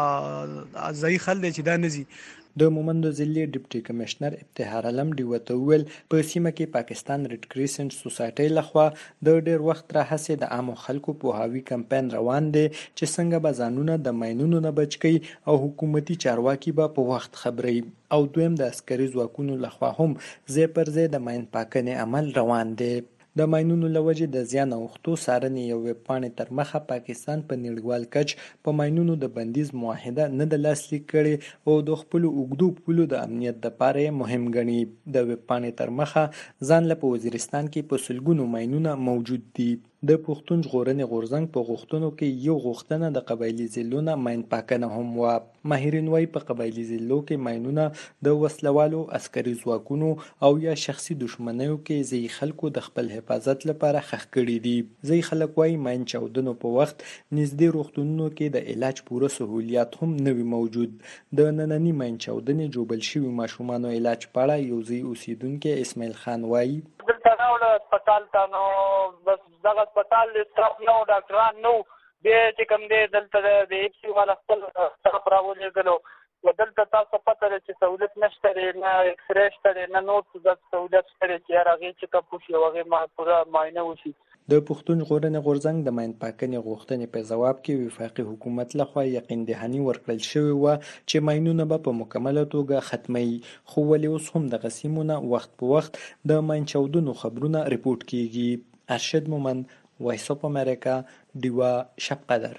Speaker 13: کوم ځای خل دی چې دا نزي.
Speaker 12: د مومندو ضلع ډیپټي کمشنر ابتهار علم دی وته ویل په سیمه کې پاکستان ریډ کریسنټ سوسایټي لخوا د ډیر وخت راهسه د عامو خلکو په هاوی کمپاین روان دی چې څنګه به ځانونه د ماینونو نه بچ کی او حکومتي چارواکي به په وخت خبري او دویم د عسکري ځواکونو لخوا هم زی پر زی د ماین پاکنې عمل روان دی. د ماینونو لوجه د زیان اوختو سارنې یو ویبپاڼې تر مخه پاکستان په نړیوال کچ په ماینونو د بندیز معاهده نه د لاسلیک کړي او د خپل اوګدو پولو د امنیت لپاره مهم ګڼي. د ویبپاڼې تر مخه ځان له وزیرستان کې په سلګونو ماینونه موجود دي. د پښتون ژغورنې غورځنګ په غوښتنو کې یو غوښتنه د قبایلی ضلعونو ماین پاکنه هم و. ماهرین وايي په قبایلی ضلعو کې ماینونه د وسلوالو عسکري ځواکونو او یا شخصي دښمنیو کې ځای خلکو د خپل حفاظت لپاره خښ کړي دي. ځای خلک وايي ماین چاودنو په وخت نږدې روغتونونو کې د علاج پوره سہولیات هم نه وي موجود. د نننی ماین چاودنې جوړل شوی ماشومانو علاج پاړه یو ځای اوسیدونکو اسماعیل خان وايي
Speaker 14: راوړ هسپتال ته، نو بس دغه هسپتال سټاف نو ډاکټران نو بیا چې کوم دی دلته د ایپسي والا خپل سټاف راولېږلو. دلته تاسو پته ده چې سهولت نشته دی، نه اکسرې شته دی، نه نور څه سهولت شته دی چې هغې چیکاپ وشي او هغې پوره معاینه وشي.
Speaker 12: د پښتون ژغورنې غورځنګ د ماین پاکنې غوښتنې په ځواب کې وفاقي حکومت لخوا یقین دهاني ورکړل شوې وه چې ماینونه به په مکمله توګه ختموي، خو ولې اوس هم دغه سیمونه وخت په وخت د ماین چاودنو خبرونه ریپورټ کیږي. ارشد مومند، وایس اف امریکا، ډیوا شب قدر.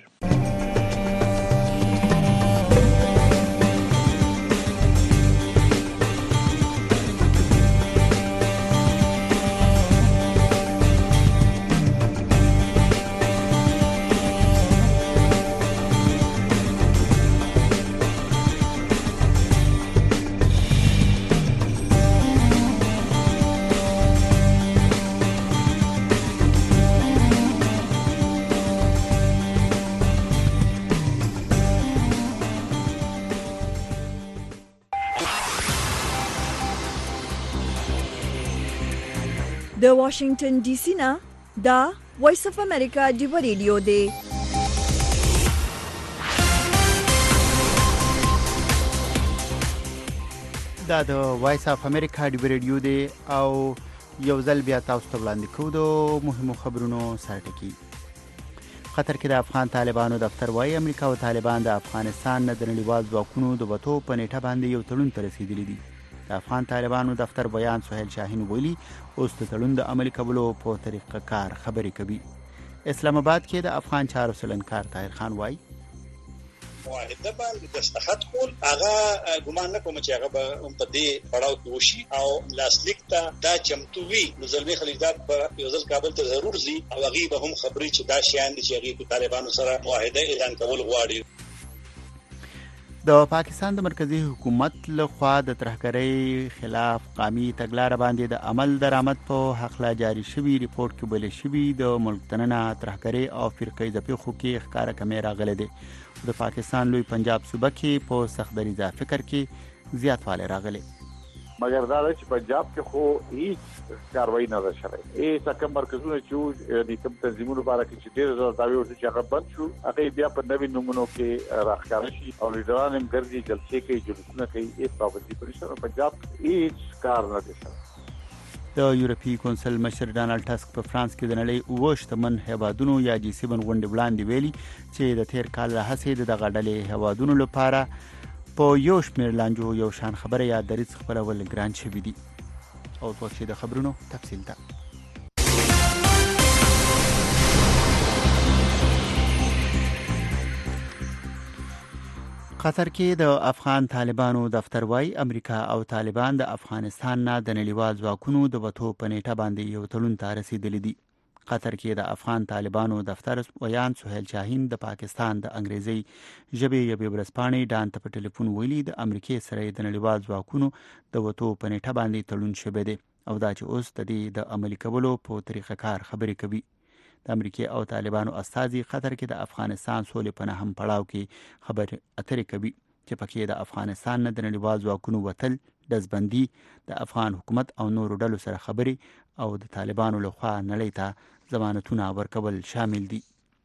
Speaker 1: د واشنگټن ډي سي نه دا وایس اف امریکا ډیو ریډیو دی.
Speaker 2: دا د وایس اف امریکا ډیو ریډیو دی او یو ځل بیا تاسو ته وړاندې کوو د مهمو خبرونو سرټکی. قطر کې د افغان طالبانو دفتر وايي امریکا او طالبان د افغانستان نه د نړیوال ځواکونو د وټو په نیټه باندې یو تړون ته رسیدلي دي. د افغان طالبانو دفتر بیان سهیل شاهین ویلي اوس د تړون د عملي کولو په طریقه کار خبرې کوي. اسلام آباد کې د افغان چارو سلنکار طاهر خان وایي
Speaker 3: معاهده باندې دستخط کول هغه ګمان نه کوم چې هغه به په دې پړاو کې وشي او لاسلیک ته دا چمتووي. نو زلمی خلیلزاد به یو ځل کابل ته ضرور ځي او هغه به هم خبري چې دا شیان دي چې هغه په طالبانو سره معاهده اعلان کول غواړي.
Speaker 2: د پاکستان د مرکزی حکومت لخوا د ترهګرۍ خلاف قومي تګلارې باندې د عمل درآمد په حق لا جاری شوی ریپورت کې ویل شوی د ملک دننه ترهګرۍ او فرقې د پیښو کې ښکارا کمی راغلی دی. د پاکستان لوی پنجاب صوبه کې په سختدریزه فکر کې زیاتوالی راغلی،
Speaker 4: مګر دا چې پنجاب کې خو هیڅ کاروایی نه ده شوې. هیڅ کوم مرکزونه چې د کوم تنظیمونو لپاره چې ډېر زړه داوی ورته چې هغه بند شو، هغه بیا په نوي نمونو کې راښکاره شي او لیډران هم ګرځي، جلسې کوي، جلوسونه کوي. هیڅ پابندي پرې پنجاب هیڅ کار نه دی شوی.
Speaker 2: د یورپی کونسل مشر ډانلډ ټسک په فرانس کې د نړۍ 9 شتمن هیوادونو یا G7 غونډې وړاندې ویلي چې د تیر کال راهیسې د دغه ډلې هیوادونو لپاره په یو شمېر لانجو یو شان خبره یا دریځ خپلول ګران شوي دي. او وخت د خبرونو تفصیل ده. قطر کې د افغان طالبانو دفتر وايي امریکا او طالبان د افغانستان نه د نړیوال ځواکونو د وټو په نیټه باندې یو تړون ته رسیدلي دي. قطر کې د افغان طالبانو دفتر بیان سهیل شاهین د پاکستان د انګریزي ژبې یوې ورځپاڼې ډان ته په ټلیفون ویلي د امریکای سره د نړیوال ځواکونو د وټو په نیټه باندې تړون شوی دی او دا چې اوس د دې د عملي کولو په طریقه کار خبرې کوي. د امریکای او طالبانو استازي قطر کې د افغانستان سولې په نهم پړاو کې خبرې اترې کوي چې پکې د افغانستان نه د نړیوال ځواکونو وتل، دزبندي، د افغان حکومت او نورو ډلو سره خبرې او د طالبانو لخوا نړۍ ته ضمانتونه ورکول شامل دي.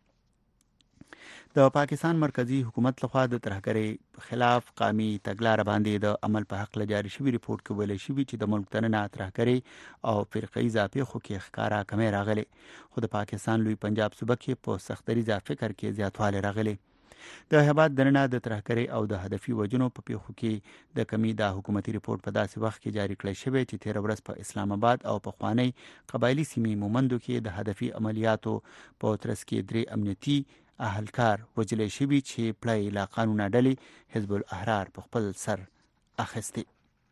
Speaker 2: د پاکستان مرکزی حکومت لخوا د ترهګرۍ خلاف قومي تګلارې باندې د عمل په حق لجاري شوی ریپورت کې ویل شوی چې د ملک دننه ترهګرۍ او فرقې پیښو کې ښکارا کمی راغلی، خو د پاکستان لوی پنجاب صوبه کې په سختدریزه فکر کې زیاتوالی راغلی. د هیواد دننه د ترهګرۍ او د هدفي وجنو په پیښو کې د کمی د حکومتي ریپورت په داسې وخت کې جاری کړی شوی چې 13 ورځ په اسلام آباد او په خوانی قبایلی سیمې مومندو کې د هدفي عملیاتو په ترڅ کې 3 امنیتي اهلکار وجلې شوي چې پلای لا قانون ډلې حزب الاحرار په خپل سر اخیستي.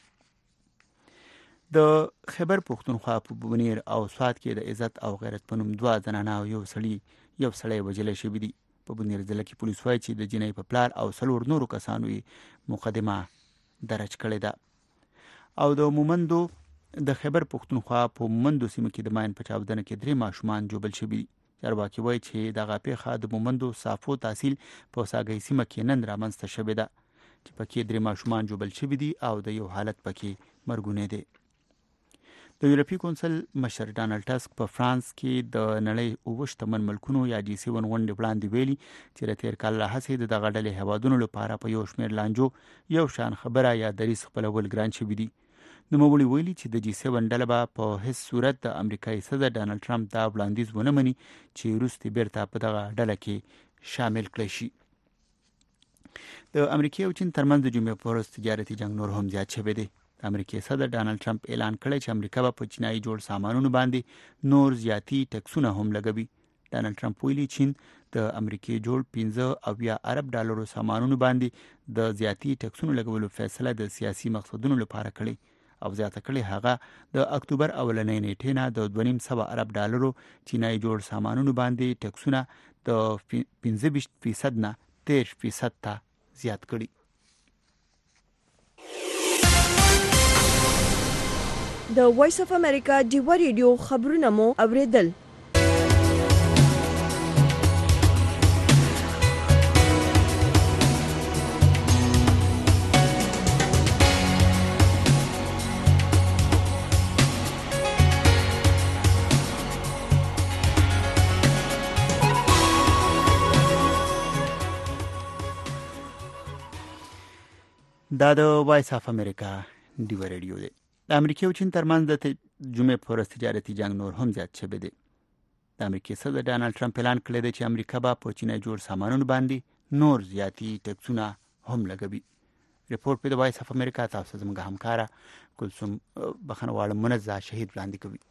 Speaker 2: د خیبر پختونخوا په بونیر او سوات کې د عزت او غیرت په نوم 2 زنانه او یو سړی وجلې شوي دي. په بونیر ضلع کې پولیس وايي چې د جنۍ په پلار او 4 نورو کسانو یې مقدمه درج کړې ده. او د مومندو د خیبر پختونخوا په مومندو سیمه کې د ماین په چاودنه کې 3 ماشومان جوړل شوي دي. چارواکي وایي چې دغه پیښه د مومندو صافو تحصیل په ساګۍ سیمه کې نن رامنځته شوې ده چې پکې 3 ماشومان جوړل شوي دي او د یو حالت پکې مرګونه دي. د یورپی کونسل مشر ډانلډ ټسک په فرانس کې د نړۍ 28 ملکونو یا G7 غونډې وړاندې ویلي چې د تیر کال راهیسې د دغه ډلې هیوادونو لپاره په یو شمېر لانجو یو شان خبره یا دریځ خپلول ګران شوي دي. نوموړي ویلي چې د G7 ډله به په هیڅ صورت د امریکایي صدر ډانلډ ټرمپ دا وړاندیز ونه مني چې روسي بیرته په دغه ډله کې شامل کړي شي. د امریکا او چین ترمنځ د جمعې په ورځ تجارتي جنگ نور هم زیات شوی دی. د امریکای صدر ډانلډ ټرمپ اعلان کړی چې امریکا به په چینایي جوړ سامانونو باندې نور زیاتی ټکسونه هم لګوي. ډانلډ ټرمپ ویلي چین د امریکای جوړ 15 ارب ډالرو سامانونو باندې د زیاتی ټکسونو لګولو فیصله د سیاسي مقصدونو لپاره کړې او زیاته کړې هغه د اکتوبر اولنۍ نیټې نه د 2.5 ارب ډالرو چینایي جوړ سامانونو باندې ټکسونه د 15% نه 13% ته زیات کړي.
Speaker 1: د وایس اف امریکا ډیوا ریډیو خبرونه مو اوریدل.
Speaker 2: دا د وایس اف امریکا ډیوا ریډیو دی. د امریکا او چین ترمنځ د جمعې په ورځ تجارتي جنگ نور هم زیات شوی دی. د امریکا صدر ډانلډ ټرمپ اعلان کړی دی چې امریکا به په چینایي جوړ سامانونو باندې نور زیاتی ټکسونه هم لګوي. ریپورت په د وایس اف امریکا تاسو زموږ همکاره کلثوم بخنواړه منزه شهید وړاندې کوي.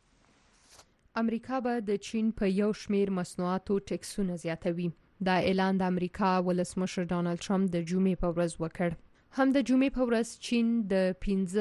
Speaker 7: امریکا به د چین په یو شمیر مصنوعاتو ټکسونه زیاتوي. دا اعلان د امریکا ولسمشر ډانلډ ټرمپ د جمعې په ورځ وکړ. هم د جمعې په ورځ چین د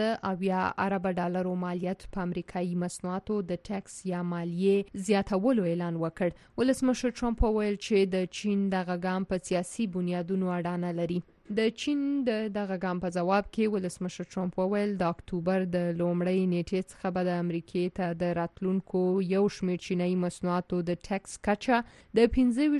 Speaker 7: 15 ارب ډالرو مالیات په امریکایي مصنوعاتو د ټکس یا مالیې زیاتولو اعلان وکړ. ولسمشر ټرمپ وویل چې د چین دغه ګام په سیاسي بنیادونو اډانه لري. د چین دغه ګام په جواب کې ولسمشر ټرمپ وویل د اکتوبر د لومړۍ نیټې څخه به د امریکای ته د راتلونکو یو شمېر چینایي مصنوعاتو د ټکس کچه د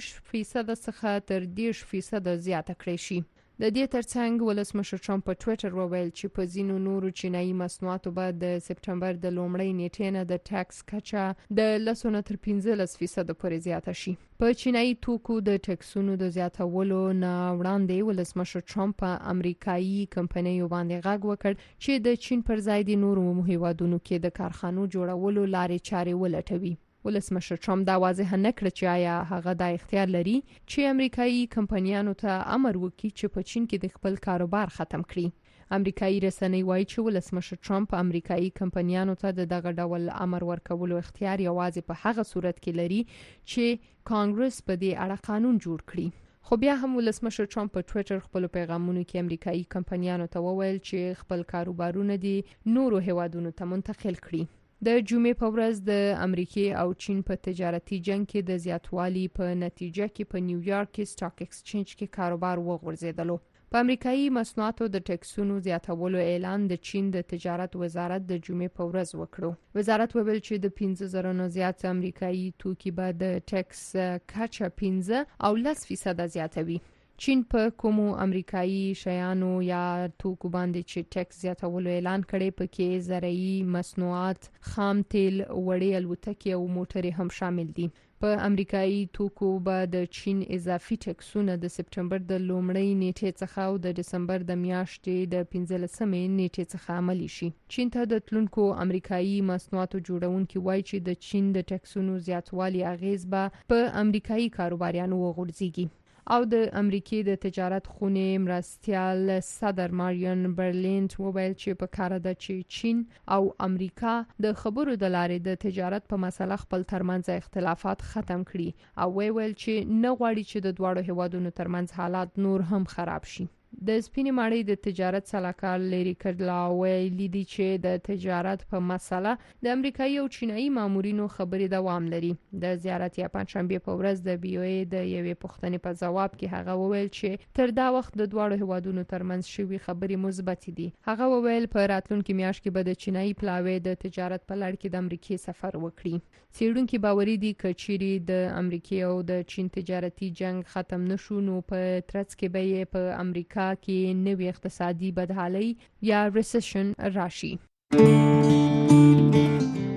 Speaker 7: 15% څخه تر 10% زیاته کړې شي. د دې ترڅنګ ولسمشر ټرمپ په ټوئیټر وویل چې په ځینو نورو چینایي مصنوعاتو به د سپټمبر د لومړۍ نیټې نه د ټکس کچه د 10 نه تر 15% پورې زیاته شي. په چینایي توکو د ټکسونو د زیاتولو نه وړاندې ولسمشر ټرمپ په امریکایي کمپنیو باندې غږ وکړ چې د چین پر ځای د نورو هیوادونو کې د کارخانو جوړولو لارې چارې ولټوي. ولسمشر ټرمپ دا واضح نه کړ چې آیا هغه د اختیار لري چې امریکایي کمپنیانو ته امر وکړي چې په چین کې د خپل کاروبار ختم کړي. امریکایي رسنۍ وایي چې ولسمشر ټرمپ امریکایي کمپنیانو ته د دغه ډول امر ورکولو اختیار یوازې په هغه صورت کې لري چې کانګرس په دې اړه قانون جوړ کړي. خو بیا هم ولسمشر ټرمپ په ټوئیټر خپل پیغامونو کې امریکایي کمپنیانو ته وویل چې خپل کاروبارونه دي نورو هیوادونو ته منتقل کړي. د جمعې په ورځ د امریکای او چین په تجارتي جنگ کې د زیاتوالي په نتیجه کې په نیویارک کې سټاک ایکسچینج کې کاروبار وغورځیدلو. په امریکایي مصنوعاتو د ټکسونو زیاتولو اعلان د چین د تجارت وزارت د جمعې په ورځ وکړو. وزارت وویل چې د 15,000 نه زیات امریکایي توکي به د ټکس کچه 15 او 10% زیاتوي. چین په کومو امریکایي شیانو یا توکو باندې چې ټکس زیاتولو اعلان کړي پکې زرعي مصنوعات، خام تیل، وړې الوتکې او موټرې هم شامل دي. په امریکایي توکو به د چین اضافي ټکسونه د سپټمبر د لومړۍ نیټې څخه او د دسمبر د میاشتې د 15مې نیټې څخه عملي شي. چین ته د تلونکو امریکایي مصنوعاتو جوړونکي وایي چې د چین د ټکسونو زیاتوالی اغیز به په امریکایي کاروباریانو وغورځيږي. او د امریکای د تجارت خونې مرستیال صدر ماریون برلینت وویل چې په کار ده چې چین او امریکا د خبرو د لارې د تجارت په مسله خپل ترمنځ اختلافات ختم کړي او ویل چې نه غواړي چې د دواړو هیوادونو ترمنځ حالات نور هم خراب شي. د سپینې ماڼۍ د تجارت سلاکار لیری کډلا ویلي دي چې د تجارت په مسله د امریکایي او چینایي مامورینو خبرې دوام لري. د زیارت یا پنځشنبه په ورځ د BOA د یوې پوښتنې په جواب کې هغه وویل چې تر دا وخت د دواړو هیوادونو ترمنځ شوي خبرې مثبت دي. هغه وویل په راتلونکي میاشت کې به د چینایي پلاوی د تجارت په لړ کې د امریکای سفر وکړي. څېړونکي باوري دي کچيري د امریکای او د چین تجارتي جنگ ختم نشو نو په ترڅ کې به په امریکا کې نوې اقتصادي بدحالي یا ریسیشن راشي.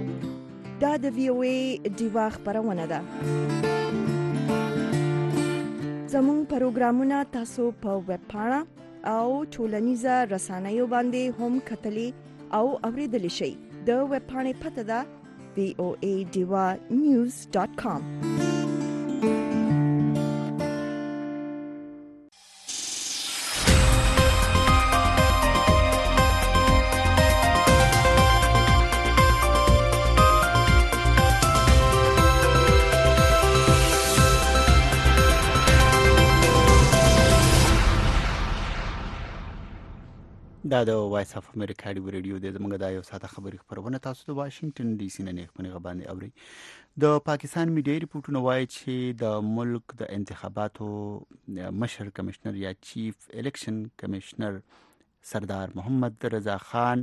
Speaker 1: د VOA ډیوا خبرونه ده. زموږ پروګرامونه تاسو په ویب پاڼه او ټولنیزه رسنیو باندې هم کتلی او اوریدلی شئ. د ویب پاڼې پته ده voadiva.news.com.
Speaker 2: دا د وایس اف امریکا دی ریډیو د زموږ د یو ساده خبري خبرونه تاسو د واشنگټن ډي سي نه خبرونه باندې اوري. د پاکستان میډیا ریپورتونه وایي چې د ملک د انتخاباتو مشر کمشنر یا چیف الیکشن کمشنر سردار محمد رضا خان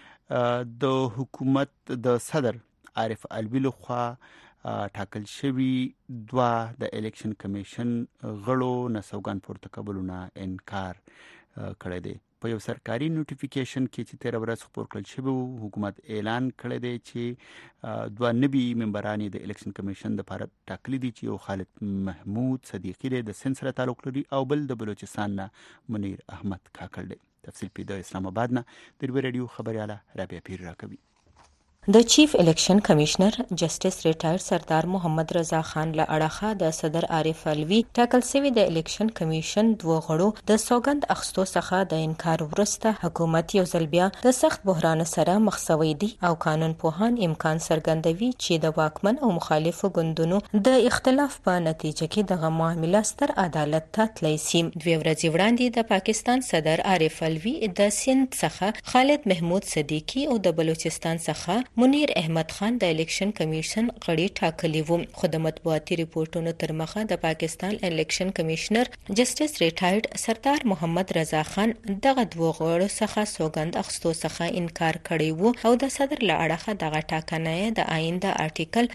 Speaker 2: د حکومت د صدر عارف الوی لخوا ټاکل شوی دوا د الیکشن کمیشن غړو نسوګان پورته کولونه انکار کړی دی. په یو سرکاري نوټیفیکیشن کې چې 13 ورځې خبر کړل شوی حکومت اعلان کړی دی چې دوه نبی ممبران د الیکشن کمیشن د لپاره ټاکلي دي چې یو خالد محمود صدیقی د سند سره تعلق لري او بل د بلوچستان نه منیر احمد کاکړ دی. تفصیل پیدا اسلام آباد نه د ریډیو خبرياله رابعه پیر راکوي.
Speaker 15: د چیف الیکشن کمشنر جسټس ریټایر سردار محمد رضا خان له اړخه د صدر عارف الوی ټاکل شوی د الیکشن کمیشن دوه غړو د سوګند اخستو څخه د انکار وروسته حکومت یو ځل بیا د سخت بحران سره مخ شوی دی او قانون پوهان امکان څرګندوي چې د واکمن او مخالفو ګوندونو د اختلاف په نتیجه کې دغه معامله ستر عدالت ته تللی شي. دوه ورځې وړاندې د پاکستان صدر عارف الوی د سند څخه خالد محمود صدیقی او د بلوچستان څخه منیر احمد خان د الیکشن کمیشن غړي ټاکلي وو. خو د مطبوعاتي ریپورتونو تر مخه د پاکستان الیکشن کمیشنر جسټس ریټایرډ سردار محمد رضا خان دغه دوه غړو څخه سوګند اخستو څخه انکار کړی وو او د صدر له اړخه دغه ټاکنه د آئین د آرټیکل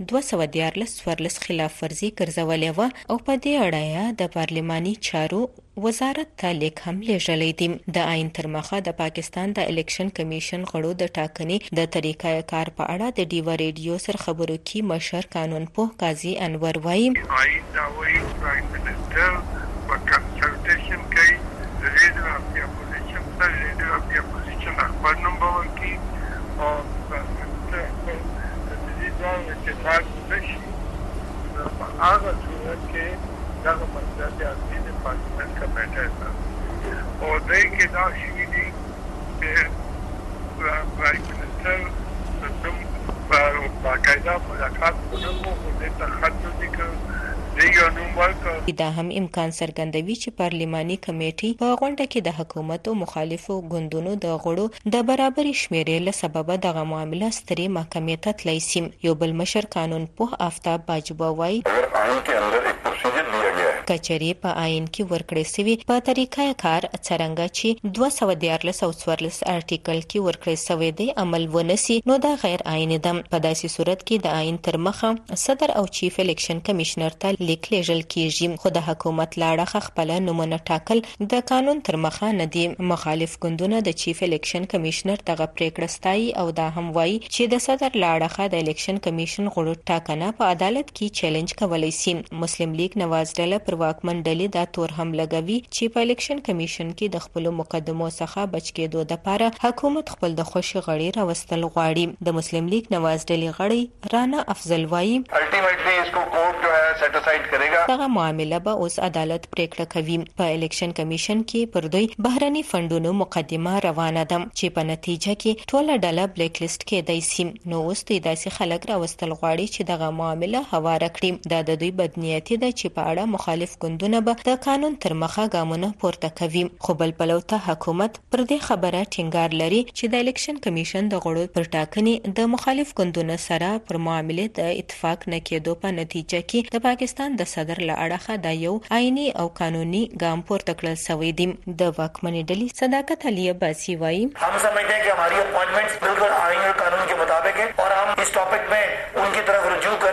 Speaker 15: 214 خلاف ورزي ګرځولې و او په دې اړه د پارلماني چارو وزارت ته لیک هم لیږلی دی. د آئین تر مخه د پاکستان د الیکشن کمیشن غړو د ټاکنې د طریقې کار په اړه د ډیوا ریډیو سره خبرو کې مشر قانون پوه قاضي انور وایي
Speaker 16: آئین دا وایي پرایم منسٹر په کنسلټیشن کوي د لیډر اف دی اپوزیشن سره لیډر اف دی اپوزیشن خپل نمبر ورکړي او د دې ځای اتفاق نشي په هغه صورت کې دغه مسله د اصلي پاکستان کا میټر ده او دای کې دا شي دي چې پرایم منسٹر سم باقاعده ملاقات وکړو او د تخطو ذکر دا
Speaker 15: هم امکان څرګندوي چې پارلماني کمیټې په غونډه کې د حکومت او مخالفو ګوندونو د غړو د برابرۍ شمیرې له سببه دغه معامله سترې محکمې ته تللی شي. یو بل مشر قانون پوه آفتاب باجوا وایي کچری په آئین کې ورکړې شوی په طریقې کار څرنګه چې 214 آرټیکل کې ورکړې شوی دی عمل ونسی نو دا غیر آئیني ده. په داسې صورت کې د آئین تر مخه صدر او چیف الیکشن کمیشنر ته لیک لیږل کیږي خو د حکومت لاړه خپل نمونه ټاکل د قانون تر مخه نه دي. مخالف ګوندونه د چیف الیکشن کمیشنر دغه پریکړه ستایي او دا هم وایي چې د صدر لاړه د الیکشن کمیشن غړو ټاکنه په عدالت کې چیلنج کولای شي. مسلم لیگ نواز ډله پر واکمن ډلې دا تور هم لګوي چې په الیکشن کمیشن کې د خپل مقدمو څخه بچ کېدو لپاره حکومت خپل د خوشي غړي راوستل غواړي. د مسلم لیگ نواز ډلې غړي رانا افضل وایي
Speaker 16: الټیمیټلی اسکو کورټ جو ہے سیٹ اسائیڈ کرے گا.
Speaker 15: دغه معامله به اوس عدالت پریکړه کوي. په الیکشن کمیشن کې پر دوی بهرني فندونو مقدمه روانه ده چې په نتیجه کې ټوله ډله بلیک لیست کېدای شي. نو اوس دوی داسې خلک راوستل غواړي چې دغه معامله هواره کړي. دا د دوی بدنیتي ده چې په اړه مخالف ګوندونه به د قانون تر مخه ګامونه پورته کوي. خو بل پلو ته حکومت پر دې خبره ټینګار لري چې د الیکشن کمیشن د غړو پر ټاکنې د مخالف ګوندونو سره پر معاملې د اتفاق نه کېدو په نتیجه کې د پاکستان د صدر له اړخه دا یو آئینی او قانوني ګام پورته کړل شوی دی. د واکمنې ډلې صداقت علي عباسي وایي
Speaker 17: हम समझते हैं कि हमारी अपॉइंटमेंट्स बिल्कुल आईन और कानून के मुताबिक है और हम इस टॉपिक में उनकी तरफ रुजू करेंगे.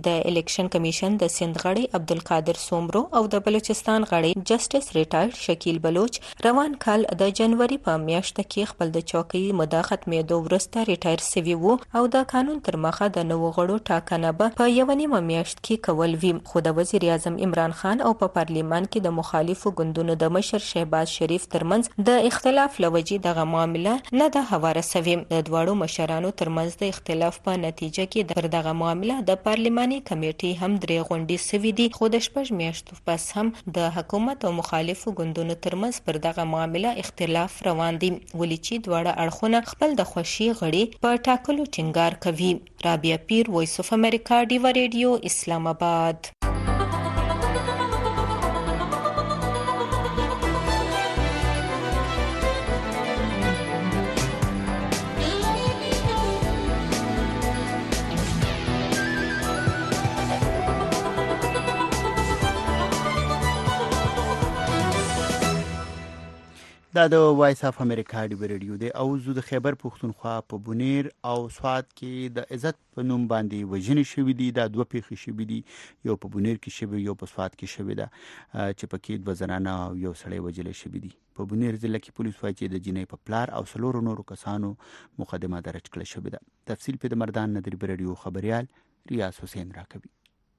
Speaker 15: د الیکشن کمیشن د سند غړي عبدالقادر سومرو او د بلوچستان غړي جسټس ریټایرډ شکیل بلوچ روان کال د جنوري په میاشت کې خپل د چوکۍ مده ختمېدو وروسته ریټایر شوي وو او د قانون تر مخه د نوو غړو ټاکنه به په یوه نیمه میاشت کې کول وي، خو د وزیر اعظم عمران خان او په پارلیمان کې د مخالفو ګوندونو د مشر شهباز شریف ترمنځ د اختلاف لوجې دغه معامله نه ده هواره سوې. د دواړو مشرانو ترمنځ د اختلاف په نتیجه کې پر دغه معامله د پارلیماني کمیټې هم 3 غونډې سوي دي، خو د 6 میاشتو پس هم د حکومت او مخالفو ګوندونو ترمنځ پر دغه معامله اختلاف روان دي، ولې چې دواړه اړخونه خپل د خوښي غړي په ټاکلو ټینګار کوي. رابعه پیر، وایس اف امریکا، ډیوا ریډیو، اسلام آباد.
Speaker 2: دا د وایس اف امریکا ډیوا ریډیو دی او زه د خیبر پښتونخوا په بونیر او سواد کې د عزت په نوم باندې وژنې شوې دي. دا 2 پیښې شوې دي، یو په بونیر کې شوې، یو په سواد کې شوې ده چې پکې 2 زنانه او یو سړی وژل شوی دي. په بونیر ضلع کې پولیس وايي چې د جنې په پلار او 4 نورو کسانو مقدمه درج کړل شوې ده. تفصیل په د مردان ندری ریډیو خبريال ریاض حسین راکوي.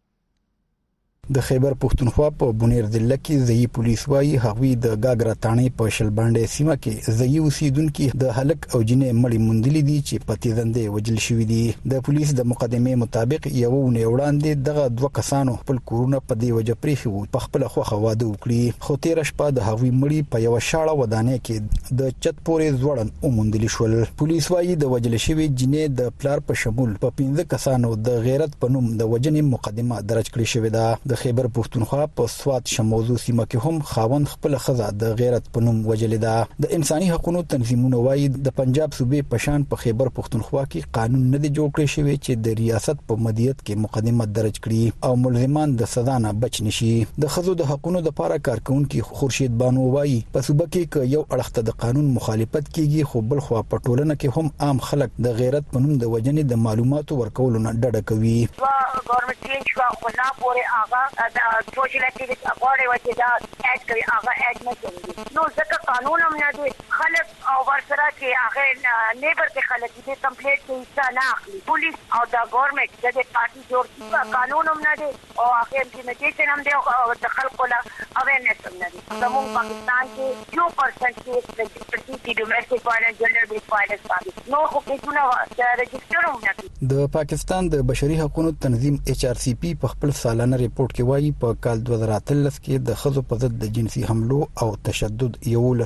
Speaker 5: د خیبر پښتونخوا په بونیر ضلع کې ځایي پولیس وايي هغوی د گاګرا تانې په شلبانډې سیمه کې ځایي اوسیدونکو د هلک او جنې مړی موندلې دي چې په تیزندې وجل شوی دي. د پولیس د مقدمې مطابق یو نه وړاندې دغه 2 کسانو خپل کورونه په دی وجه پریخي وو، په خپل خوخه واده وکړي، خو تیر شپه د هغوی مړی په یو شاړه ودانې کې د چت پورې ځوړن اوموندل شول. پولیس وايي د وجل شوی جنې د پلار په شمول په 15 کسانو د غیرت په نوم د وجنې مقدمه درج کړې شوې ده. د خیبر پښتونخوا په سواد شموزو سیمه کې هم خاوند خپل خزه د غیرت په نوم وجلې ده. د انساني حقوقو تنظیمونو وايي د پنجاب صوبې پشان په خیبر پښتونخوا کې قانون نه دی جوړ کړی شوی چې د ریاست په مدیریت کې مقدمه درج کړي او ملزمان د سزا نه بچ نشي. د خزو د حقوقو لپاره کارکونکو خورشید بانو وايي په صوبه کې یو اړخته د قانون مخالفت کیږي، خو بل خو په ټولنه کې هم عام خلک د غیرت په نوم د وجنې د معلوماتو ورکولو نه ډډه کوي.
Speaker 17: ګورنمنت چینج کو نه پورې هغه سوشل اکټیویټي غواړي چې دا اډ کوي، هغه اډ نه کوي. نو ځکه قانون هم نه دی، خلک او ورسره چې هغه نیبر کې خلک دې کمپلیټ کې نه اخلي. پولیس او د ګورنمنت د پارټي جوړ قانون هم نه دی او هغه امپلیمنټیشن هم دی او د خلکو لا اویرنس هم نه دی. زموږ پاکستان کې 2% کې رجسټر دي ډومېسټک وایلنس، جنرال وایلنس باندې نو خو کېونه رجسټر هم نه دي.
Speaker 5: د پاکستان د بشري حقوقو تنظیم HRCP په خپل سالانه ریپورت کې وايي په کال 2013 کې د خزو په ضد د جنسي حملو او تشدد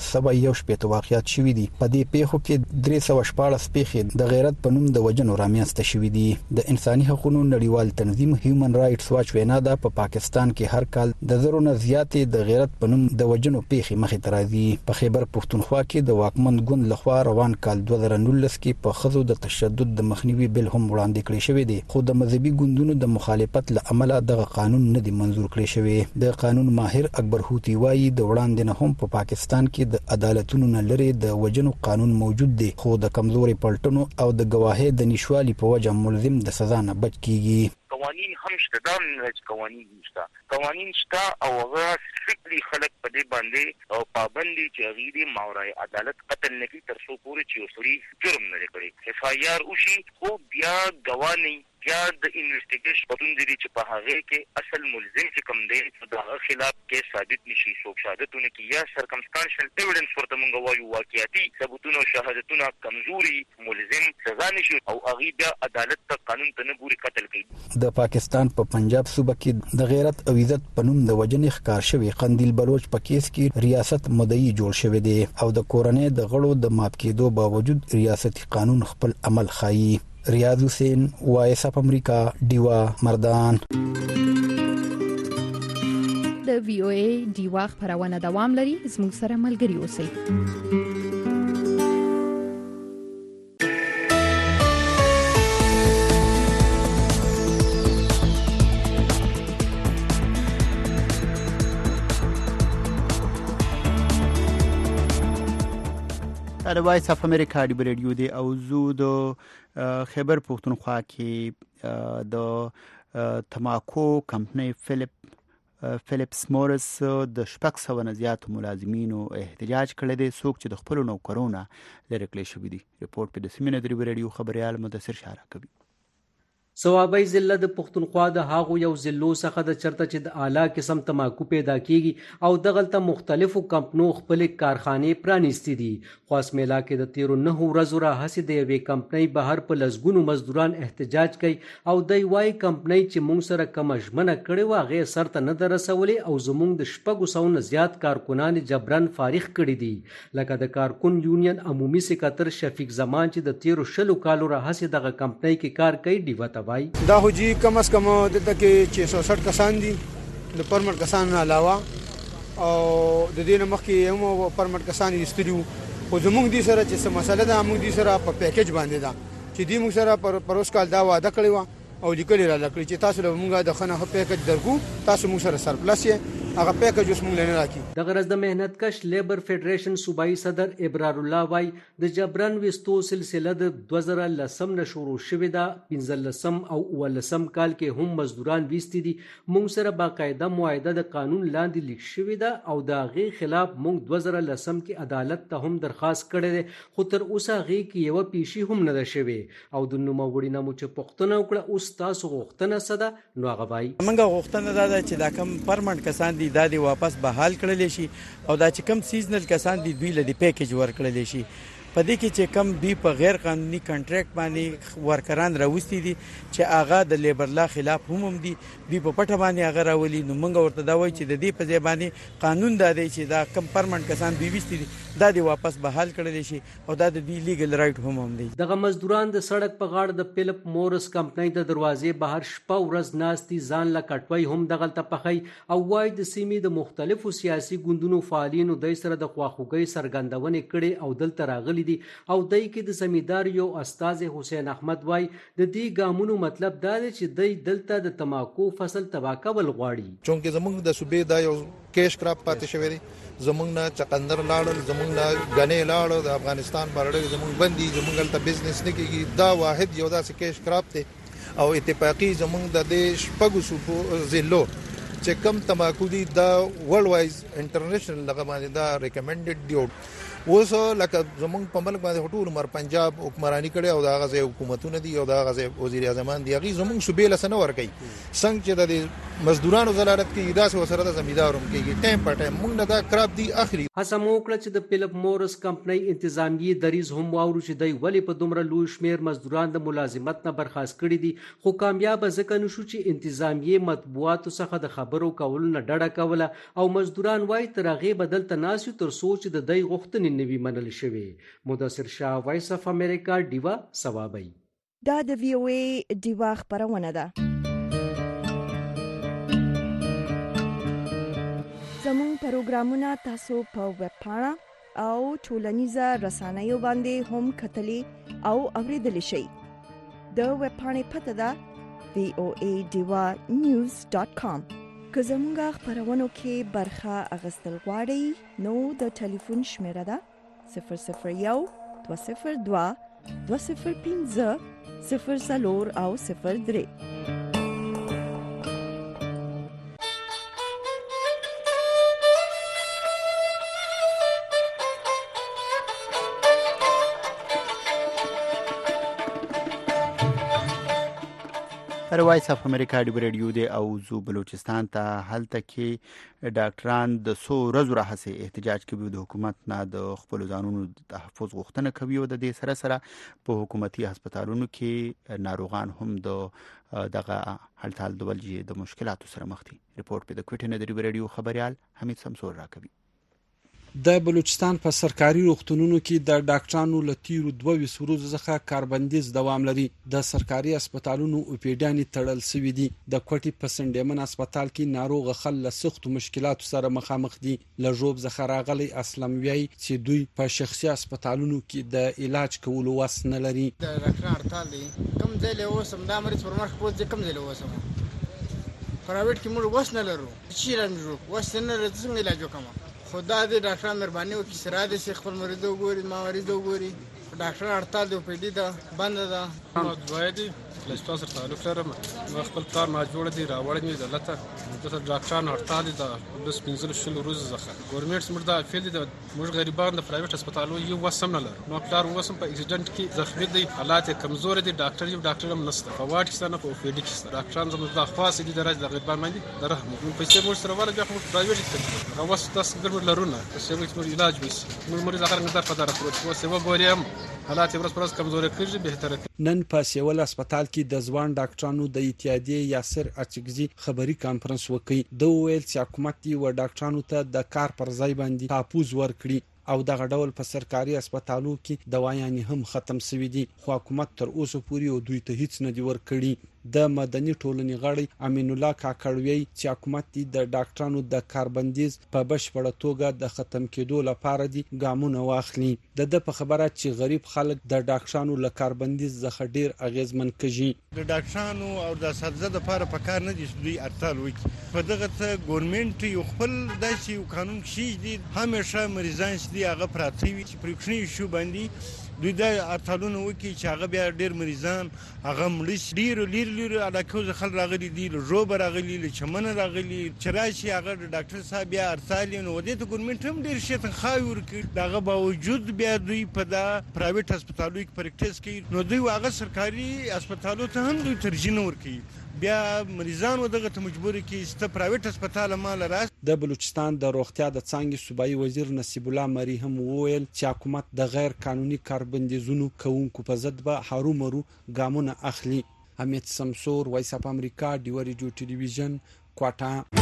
Speaker 5: 171 واقعیات شوي دي. په دې پیښو کې 314 پیښې د غیرت په نوم د وجنو رامنځته شوي دي. د انساني حقوقو نړیوال تنظیم هیومن رائټس واچ وینا ده په پاکستان کې هر کال د زرو نه زیاتې د غیرت په نوم د وجنو پیښې مخې ته راځي. په خیبر پښتونخوا کې د واکمن ګوند لخوا روان کال 2019 کې په خزو د تشدد د مخنیوي بل هم وړاندې کړی شوی دی، خو د مذهبي ګوندونو د مخالفت له امله دغه قانون نه دی منزور کړی شوی. د قانون ماهر اکبر هوتی وايي د وړاندې نه هم په پاکستان کې د عدالتونو نه لري د وجنو قانون موجود دی، خو د کمزوري پلټنو او د گواهی د نشوالي په وجه ملزم د سزا نه بچ کیږي.
Speaker 18: قوانین هم شته، دا نه چې قوانین نشته، قوانین شته او هغه فکري خلک په دې باندې او پابندي چې غیري ماورای عدالت قتل نه کی تر څو پورې چې وسړي جرم نه کړي FIR وشي، خو بیا گواهی یا د انویسټیګیشن پتون دي چې په هغه کې اصل ملزم چې کوم دی دغه خلاف کې ثابت نشي، څوک شهادتونه کې یا سرکمسټانشل ایویډنس ورته مونږ وایو، واقعیتي ثبوتونه او شهادتونه کمزوري، ملزم سزا نشي او هغه بیا عدالت ته قانون ته نه ګوري، قتل کوي.
Speaker 5: د پاکستان په پنجاب صوبه کې د غیرت او عزت په نوم د وجنې ښکار شوی قندیل بلوچ په کیس کې ریاست مدعي جوړ شوی دی او د کورنۍ د غړو د مات کېدو باوجود ریاستي قانون خپل عمل ښایي. ریاض حسین، وایس اف امریکا، ډیوا، مردان.
Speaker 7: د VOA ډیوا خبرونه دوام لري، زموږ سره ملګري اوسئ.
Speaker 2: د وایس اف امریکا ډیوا ریډیو دی او زه د خیبر پښتونخوا کې د تماکو کمپنۍ فلیپس مورس د 600 نه زیات ملازمینو احتجاج کړی دی، څوک چې د خپل نوکرونو لرې کړی شوی دی. ریپورت په د سیمینه د ریډیو خبريال مدثر شاره کوي.
Speaker 19: صوابی ضلع د پښتونخوا د هاغو یو ضلعو څخه د چرته چې د اعلی قسم تماکو پیدا کیږي او دغلته مختلفو کمپنو خپل کارخانه پرانیستي دي. خواسمیلا کې د 13 ورځو راهسې د یوې کمپنۍ بهر په لزګونو مزدوران احتجاج کوي او د وای کمپنۍ چې موږ سره کوم ژمنه کړې و هغه سرته نه درسولې او زموږ د 600 نه زیات کارکونان جبران فارغ کړي دي. لکه د کارکون یونین عمومي سکرټر شفیق زمان چې د 13 کالو راهسې دغه کمپنۍ کې کار کوي دیوته
Speaker 20: دا خو جی کم از کم دلته کې 660 کسان دي د پرمټ کسان نه علاوه او د دې نه مخکې هم پرمټ کسان ایستلي وو. خو زموږ دې سره چې څه مسله ده موږ دې سره په پیکیج باندې ده چې دې موږ سره پر اوس کال دا وعده کړې وه او لیکلې را لکړي چې تاسو له موږ د خنه پیکیج درکو، تاسو موږ سره سرپلس یې هغه پیکیج اوس موږ نه راکې.
Speaker 19: د غرض د مهنت کش لیبر فدریشن صوبایي صدر ابرار الله وای د جبران وستو سلسله د 2010 نه شروع شوې ده. 15 او 19 کال کې هم مزدوران وستي دي. موږ سره باقاعده معاهده د قانون لاندې لیک شوې ده او د غي خلاف موږ 2010 کې عدالت ته هم درخواست کړې ده، خو تر اوسه غي کې یو پیشي هم نه ده شوې او د نوموړي نه مو چې پښتنه وکړه اوس تاسو غوښتنه صدا نو غوای.
Speaker 21: موږ غوښتنه ده چې دا کم پرمنټ کسان دي دا دی واپس بحال کړل شي او دا چې کم سیزنل کسان دي دوی له پیکیج ورکړل شي. په دې کې چې کم دوی په غیر قانوني کنټریکټ باندې ورکران راوستي دي چې هغه د لیبر لا خلاف هم دي، دوی په پټه باندې هغه راولي. نو موږ ورته دا وایي چې د دې په ځای باندې قانون دا دی چې دا کم پرمنټ کسان دوی وستي دي دا دی واپس بحال کړل شي او دا د دوی لیګل رائټ هم دي.
Speaker 19: دغه مزدوران د سړک په غاړه د فلیپ مورس کمپنۍ د دروازې بهر شپه ورځ ناستي ځان لا کټوي هم دغلته پخی او وای د سیمې د مختلفو سیاسي ګوندونو فعالینو د سره د خواخوږي سرګندونې کړي او دلته راغلي دي او دای کې د زمیدار یو استاد حسین احمد وای د دې ګامونو مطلب دا دی چې دای دلته د تماکو فصل تباہ کول غواړي.
Speaker 22: چونکه زمونږ د صوبې دا یو کیش کراپ پاتې شوی دی، زمونږ نه چقندر لاړل، زمونږ نه غنې لاړل، د افغانستان باندې زمونږ بندي، زمونږ ته بزنس نه کیږي. دا واحد یو داسې کیش کراپ دی او اتفاقی زمونږ د دې شپږو صوبو ضلعو چې کم تماکو دي دا ورلد وایز انټرنیشنل لغه باندې دا ریکمنډډ دی. اوس لکه زمونږ په ملک باندې ټول عمر پنجاب حکمرانی کړي او دا غزه حکومتونه دي او دا غزه وزیر اعظم دي هغه زمونږ صوبې لسنه ور کوي څنګه چې د مزدورانو زلالت کې داسې وسره د زمیداروم کې ټایم په ټایم موږ دا کراب دي اخلي.
Speaker 19: هڅه مو وکړه چې د فلیپ مورس کمپنۍ انتظامی دریز هم واورو چې دوی ولې په دومره لوی شمیر مزدوران د ملازمت نه برخاست کړي دي، خو کامیاب ځکه نشو چې انتظامی مطبوعاتو څخه د خبرو کول نه ډډه کوله او مزدوران وای تر هغه بدل تناسو تر سوچ د دوی غوښتنې نوي منل شوی. مدثر شاه، وایس اف امریکا، دیوا سوابي.
Speaker 1: دا د وی او ای دیوا خبرونه ده. زموږ پروګرامونه تاسو په ویب پاڼه او ټولنیزه رسنیو باندې هم کتلی او اوریدلی شئ. د ویب پاڼې پته ده voadiwa.news.com. که زموږ خبرونو کې برخه اخیستل غواړئ نو د ټلیفون شمیره ده 001-202-205-00 او 03.
Speaker 2: وایس اف امریکا دی ریډیو دی او زو بلوچستان ته هلته کې ډاکټران د 100 ورځې راهسې احتجاج کوي، د حکومت نه د خپل ځانونو تحفظ غوښتنه کوي او د دې سره سره په حکومتي هسپتالونو کې ناروغان هم دغه حالت د ولجې د مشکلاتو سره مخ دي. ریپورت په د کوټې نه دی ریډیو خبريال حمید سمسور راکوي.
Speaker 23: د بلوچستان په سرکاري روغتونونو کې د ډاکټرانو له تیرو 22 ورځو څخه کاربندیز دوام لري. د سرکاري هسپتالونو اوپیډیانې تړل شوې دي. د کوټې په سنډیمن هسپتال کې ناروغ خل له سختو مشکلاتو سره مخامخ دي. له ژوب څخه راغلي اسلم ویاي چې دوی په شخصي هسپتالونو کې د علاج کولو وس نه لري.
Speaker 24: د ډاکټر هړتال دی، کوم ځای له اوسم دا مریض پر مخ پروت دی، کوم ځای له اوسم پرایویټ کې موږ وس نه لرو، چې رانجو وس نه لرو، څنګه علاج وکړو؟ خدا دې ډاکټر مهرباني وکړي سره دې خپل مریض وګوري، ما مریض وګوري، ډاکټر هړتال دی پی ډي دا بند ده
Speaker 23: دوی له تاسو سره تعلق لرم ما خپل کار ما جوړ دي راوړل مې دلته د ډاکټرانو هړتال ده د 15 ورځې ځخه ګورنمنت سمړه د فیلډ د موږ غریبان د پرایویټ هسپتالو یو وسم نه لرو نو پلار وسم په اکسیډنټ کې زخمی دي حالات کمزور دي ډاکټر یو ډاکټر هم نشته په واټ کې نه په فیلډ کې ډاکټران زموږ د خاص دي درجه د غریبان باندې درهم نو پیسې موږ سره ورغه خو پرایویټ کې راوس تاسو ګرځول لرونه چې موږ علاج وسی موږ مریض اخر نه در پدار خو څه وګوریم حالات ورځ پر ورځ کمزوري کیږي بهتره. نن په سیول هسپتال کې د ځوان ډاکټرانو د اتحادیې یاسر اچګزي خبري کانفرنس وکړي د ویل چې حکومت دی و ډاکټرانو ته د کار پر ځای باندې تاپوز ورکړي او دغه ډول په سرکاري هسپتالو کې دوايانې هم ختم شوې دي خو حکومت تر اوسه پورې دوی ته هیڅ نه دی ورکړي. د مدني ټولنې غړي امین الله کاکړوي چې حکومت د ډاکټرانو د کاربندیز په بشپړه توګه د ختم کېدو لپاره دي ګامونه واخلي. د په خبره چې غریب خلک د ډاکټرانو له کاربندیز څخه ډیر اغیزمن کیږي
Speaker 6: د ډاکټرانو او د اساتذه لپاره په کار نه دي دوی ارتال وکړي په دغه ته ګورنمنت یو خپل داسې یو قانون شي دي همیشه مریضان دي هغه پراته وي چې پریکشنې شو باندې دوی د ارتالونو وکړي چې هغه بیا ډیر مریضان هغه مړي لیر علاقو خل راغلي دي روب راغلي چمن راغلي چرایشي هغه ډاکټر صاحب بیا ارتال نو د ګورنمنت هم ډیر شي تنخواه ورکړي دغه باوجود بیا دوی په دا پرایویټ هسپتالو کې پریکټیس کوي نو دوی هغه سرکاري هسپتالو ته هم دوی ترجیح نه ورکوي بیا مریضان ودغه ته مجبور کی است پرایویټ هسپتال مال راس.
Speaker 23: د بلوچستان د روغتیا د څنګه صوبایي وزیر نصیب الله مری هم وویل چې حکومت د غیر قانوني کاربندیزونو کوونکو په ضد به هرومرو ګامونه اخلي. حمید سمسور وایس اپ امریکا ډیوري جو ټلویزیون کوټا.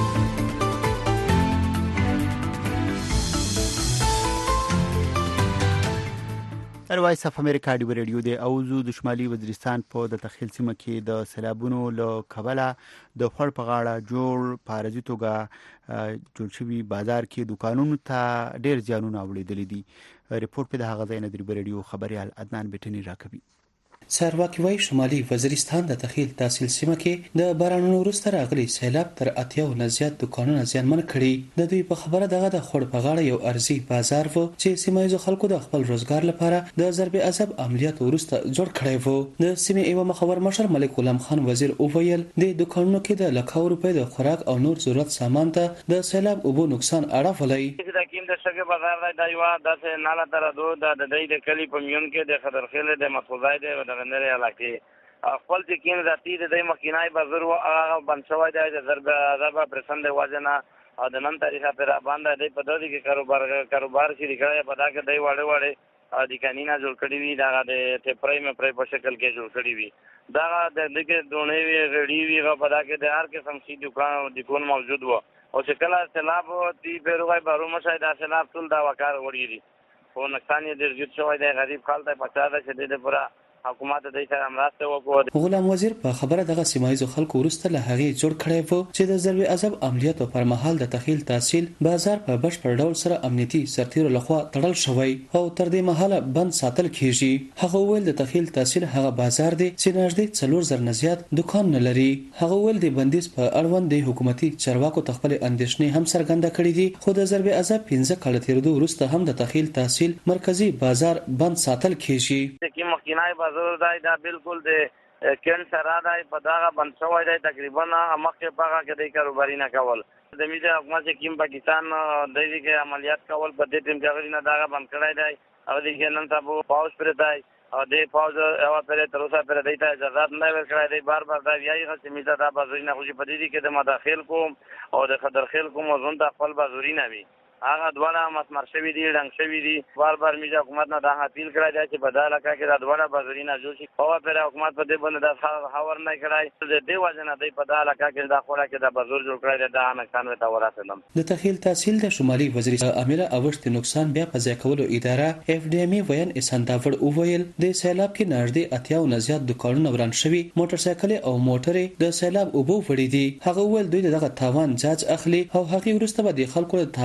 Speaker 2: وایس اف امریکا دی ریډیو دی اوزو د شمالي وزیرستان په د تخیل سیمه کې د سیلابونو له کبله د خړ په غاړه جوړ پارازي توګه جوړ شوی بازار کې دکانونو ته ډیر زیانونه اوریدل دي. ریپورت په دغه ځای نه دی ریډیو خبريال عدنان بټنی راکوي.
Speaker 8: چارواکي وايي شمالي وزیرستان د تخیل تحصیل سیمه کې د بارانونو وروسته راغلي سیلاب تر 80 نه زیات دکانونه زیانمن کړي. د دوی په خبره دغه د خړ په غاړه یو ارزي بازار وو چې سیمایي خلکو د خپل روزګار لپاره د ضرب عذاب عملیات وروسته جوړ کړی وو. د سیمې ایو مخور مشر ملک غلام خان وزیر اوویل د دکانونو کې د لکھو روپۍ د خوراک او نور ضرورت سامان ته د سیلاب اوبو نقصان اړولای.
Speaker 9: د شګه بازار د یو د ناله تر دوه د دې کلی په میون کې د خضرخیل د مخوزای د غندري علاقې خپل چې کین ذاتی د مخکینای بازار او هغه بنشوي د ضرب عذاب پرسند وجنه او د نن تاریخه پر باندې د په دغه کې کاروبار شي کړی په دا کې د وړه د قانونا جوړ کړی وی دا د ټپرای مې پر په شکل کې جوړ کړی وی دا د دغه دونې وی غړي وی په دا کې د هر قسم شي دکان موجود وو او چې کله سیلاب دی بیروغای بارو مشاهد سیلاب ټول دا وکړ وړي دي او نقصان یې ډیر جوړ شوی دی غریب خلک ته پچا ده چې د پورا حکومت د دې سره مرسته وکړي.
Speaker 8: غلام وزیر په خبره دغه سیمایي خلکو ورسته له هغه جوړ کړی وو چې د ضرب عذاب عملیاتو پر مهال د تخیل تحصیل بازار په بشپړ ډول سره امنیتي سرتیرو لخوا تړل شوی او تر دې مهاله بند ساتل کیږي. هغه ویل د تخیل تحصیل هغه بازار دی چې نږدې 4000 نه زیات دکان نه لري. هغه ویل د بندیز په اړوند د حکومتي چارواکو تخپل اندیشنې هم څرګنده کړې دي خو د ضرب عذاب 15 کال تیرېدو وروسته هم د تخیل تحصیل مرکزی بازار بند ساتل کیږي.
Speaker 9: چې مخکینای بازار دا بالکل د کین سره دای په داغه بند شوی دی تقریبا مخکې پاغه کې د کاروباري نه کول د میډیا حکومت چې کیم پاکستان د دې کې عملیات کول په دې ټیم کې نه داغه بند کړای دی او د نن تاسو پاوز پر دی او د پاوز او پر تر اوسه پر دیته اجازه نه ورکړای دی بار دا ویایي چې میډیا دا بازاري نه خوشي په دې کې د مداخل کوم او د خضرخیل کوم زون د خپل بازاري نه وي هغه دواړه مسمر شوی دي ډنګ شوی دي بار میډیا حکومت نه دا اپیل کړی دی چې بداله کا کې دا دواړه بازاري نه جوړ شي او پر حکومت په دې باندې دا خبر نه کړای د دې وجه نه دی بداله کا کې دا خوړه کې دا بازار جوړ کړی دی دا نقصان وته ورسېدم.
Speaker 8: د تخیل تحصیل د شمالي وزیرستان امیر اوشت نقصان بیا په ځای کولو اداره اف ډی ام وین اسان داور اوویل د سیلاب کې نږدې 80 نه زیات دکانونه وران شوي موټر سایکل او موټرې د سیلاب اوبو وړي دي. هغه ول دوی دغه تاوان جاج اخلي او هغه ورسته به د خلکو تاوان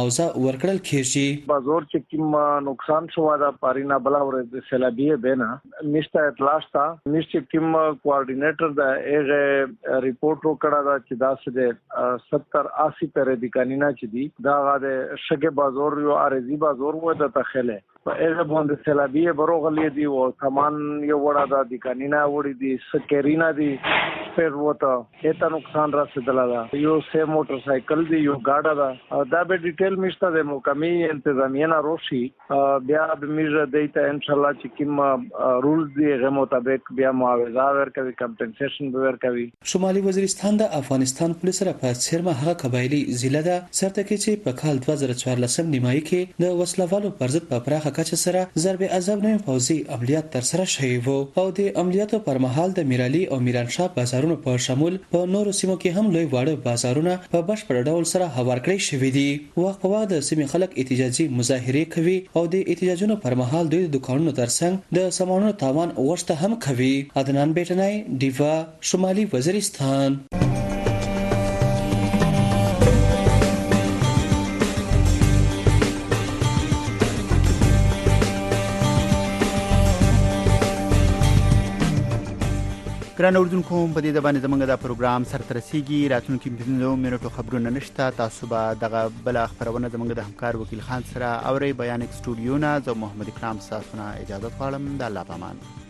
Speaker 8: معاوضه ورکړل کیږي.
Speaker 10: بازار چې کوم نقصان شو دا پارینا بلاور د سیلابیه بنا مشته اطلاع تا مشته کوم کوارډینیټر دا ایغه ریپورت وکړه دا چې دا سده 70-80 پر د قانونا چې دی دا غاده شګه بازار یو ارزي بازار و د تخله په ایغه باندې سیلابیه بروغلی دی او سامان یو وړه دا د قانونا وړي دی سکرینا دی پر وته اته نقصان رسیدلا دا یو سه موټر سایکل دی یو گاډا دا به ډیټیل مشته د مقامی انتظامیه نه روشي بیا به میږه دیته ان شاء الله چې کوم رولز دی غو مطابق بیا معاوضه ورکوي کمپنسیشن به ورکوي.
Speaker 8: شمالي وزیرستان د افغانستان پولیس سره په څیرمه هغه قبایلی ضلع ده سرته کې چې په کال 2014 نیمایي کې د وسلوالو پر ضد په پراخه کچه سره ضرب عذاب نه پوځي عملیات تر سره شوی وو او د عملیاتو پر مهال د میرالي او میرانشاه بازارونو په شمول په نورو سیمو کې هم لوی واړه بازارونه په بشپړ ډول سره هوار کړی شوی دي. وخت په وخت د سیمې خلک احتجاجي مظاهره کوي او د احتجاجونو پر مهال دوی د دکانونو ترڅنګ د سامانونو تاوان ورسته هم کوي. عدنان بیٹنای دیوا شمالي وزیرستان.
Speaker 2: ګران اوردونکو په دې د باندې زمونږ د پروګرام سره ترسيږي راتلونکي 15 منټو خبرونه نشته. تاسو به دغه بل خبرونه زمونږ د همکار وکیل خان سره اوري. بیان سټوډیو نه زه محمد اکرام تاسو نه اجازه غواړم. د الله پامان.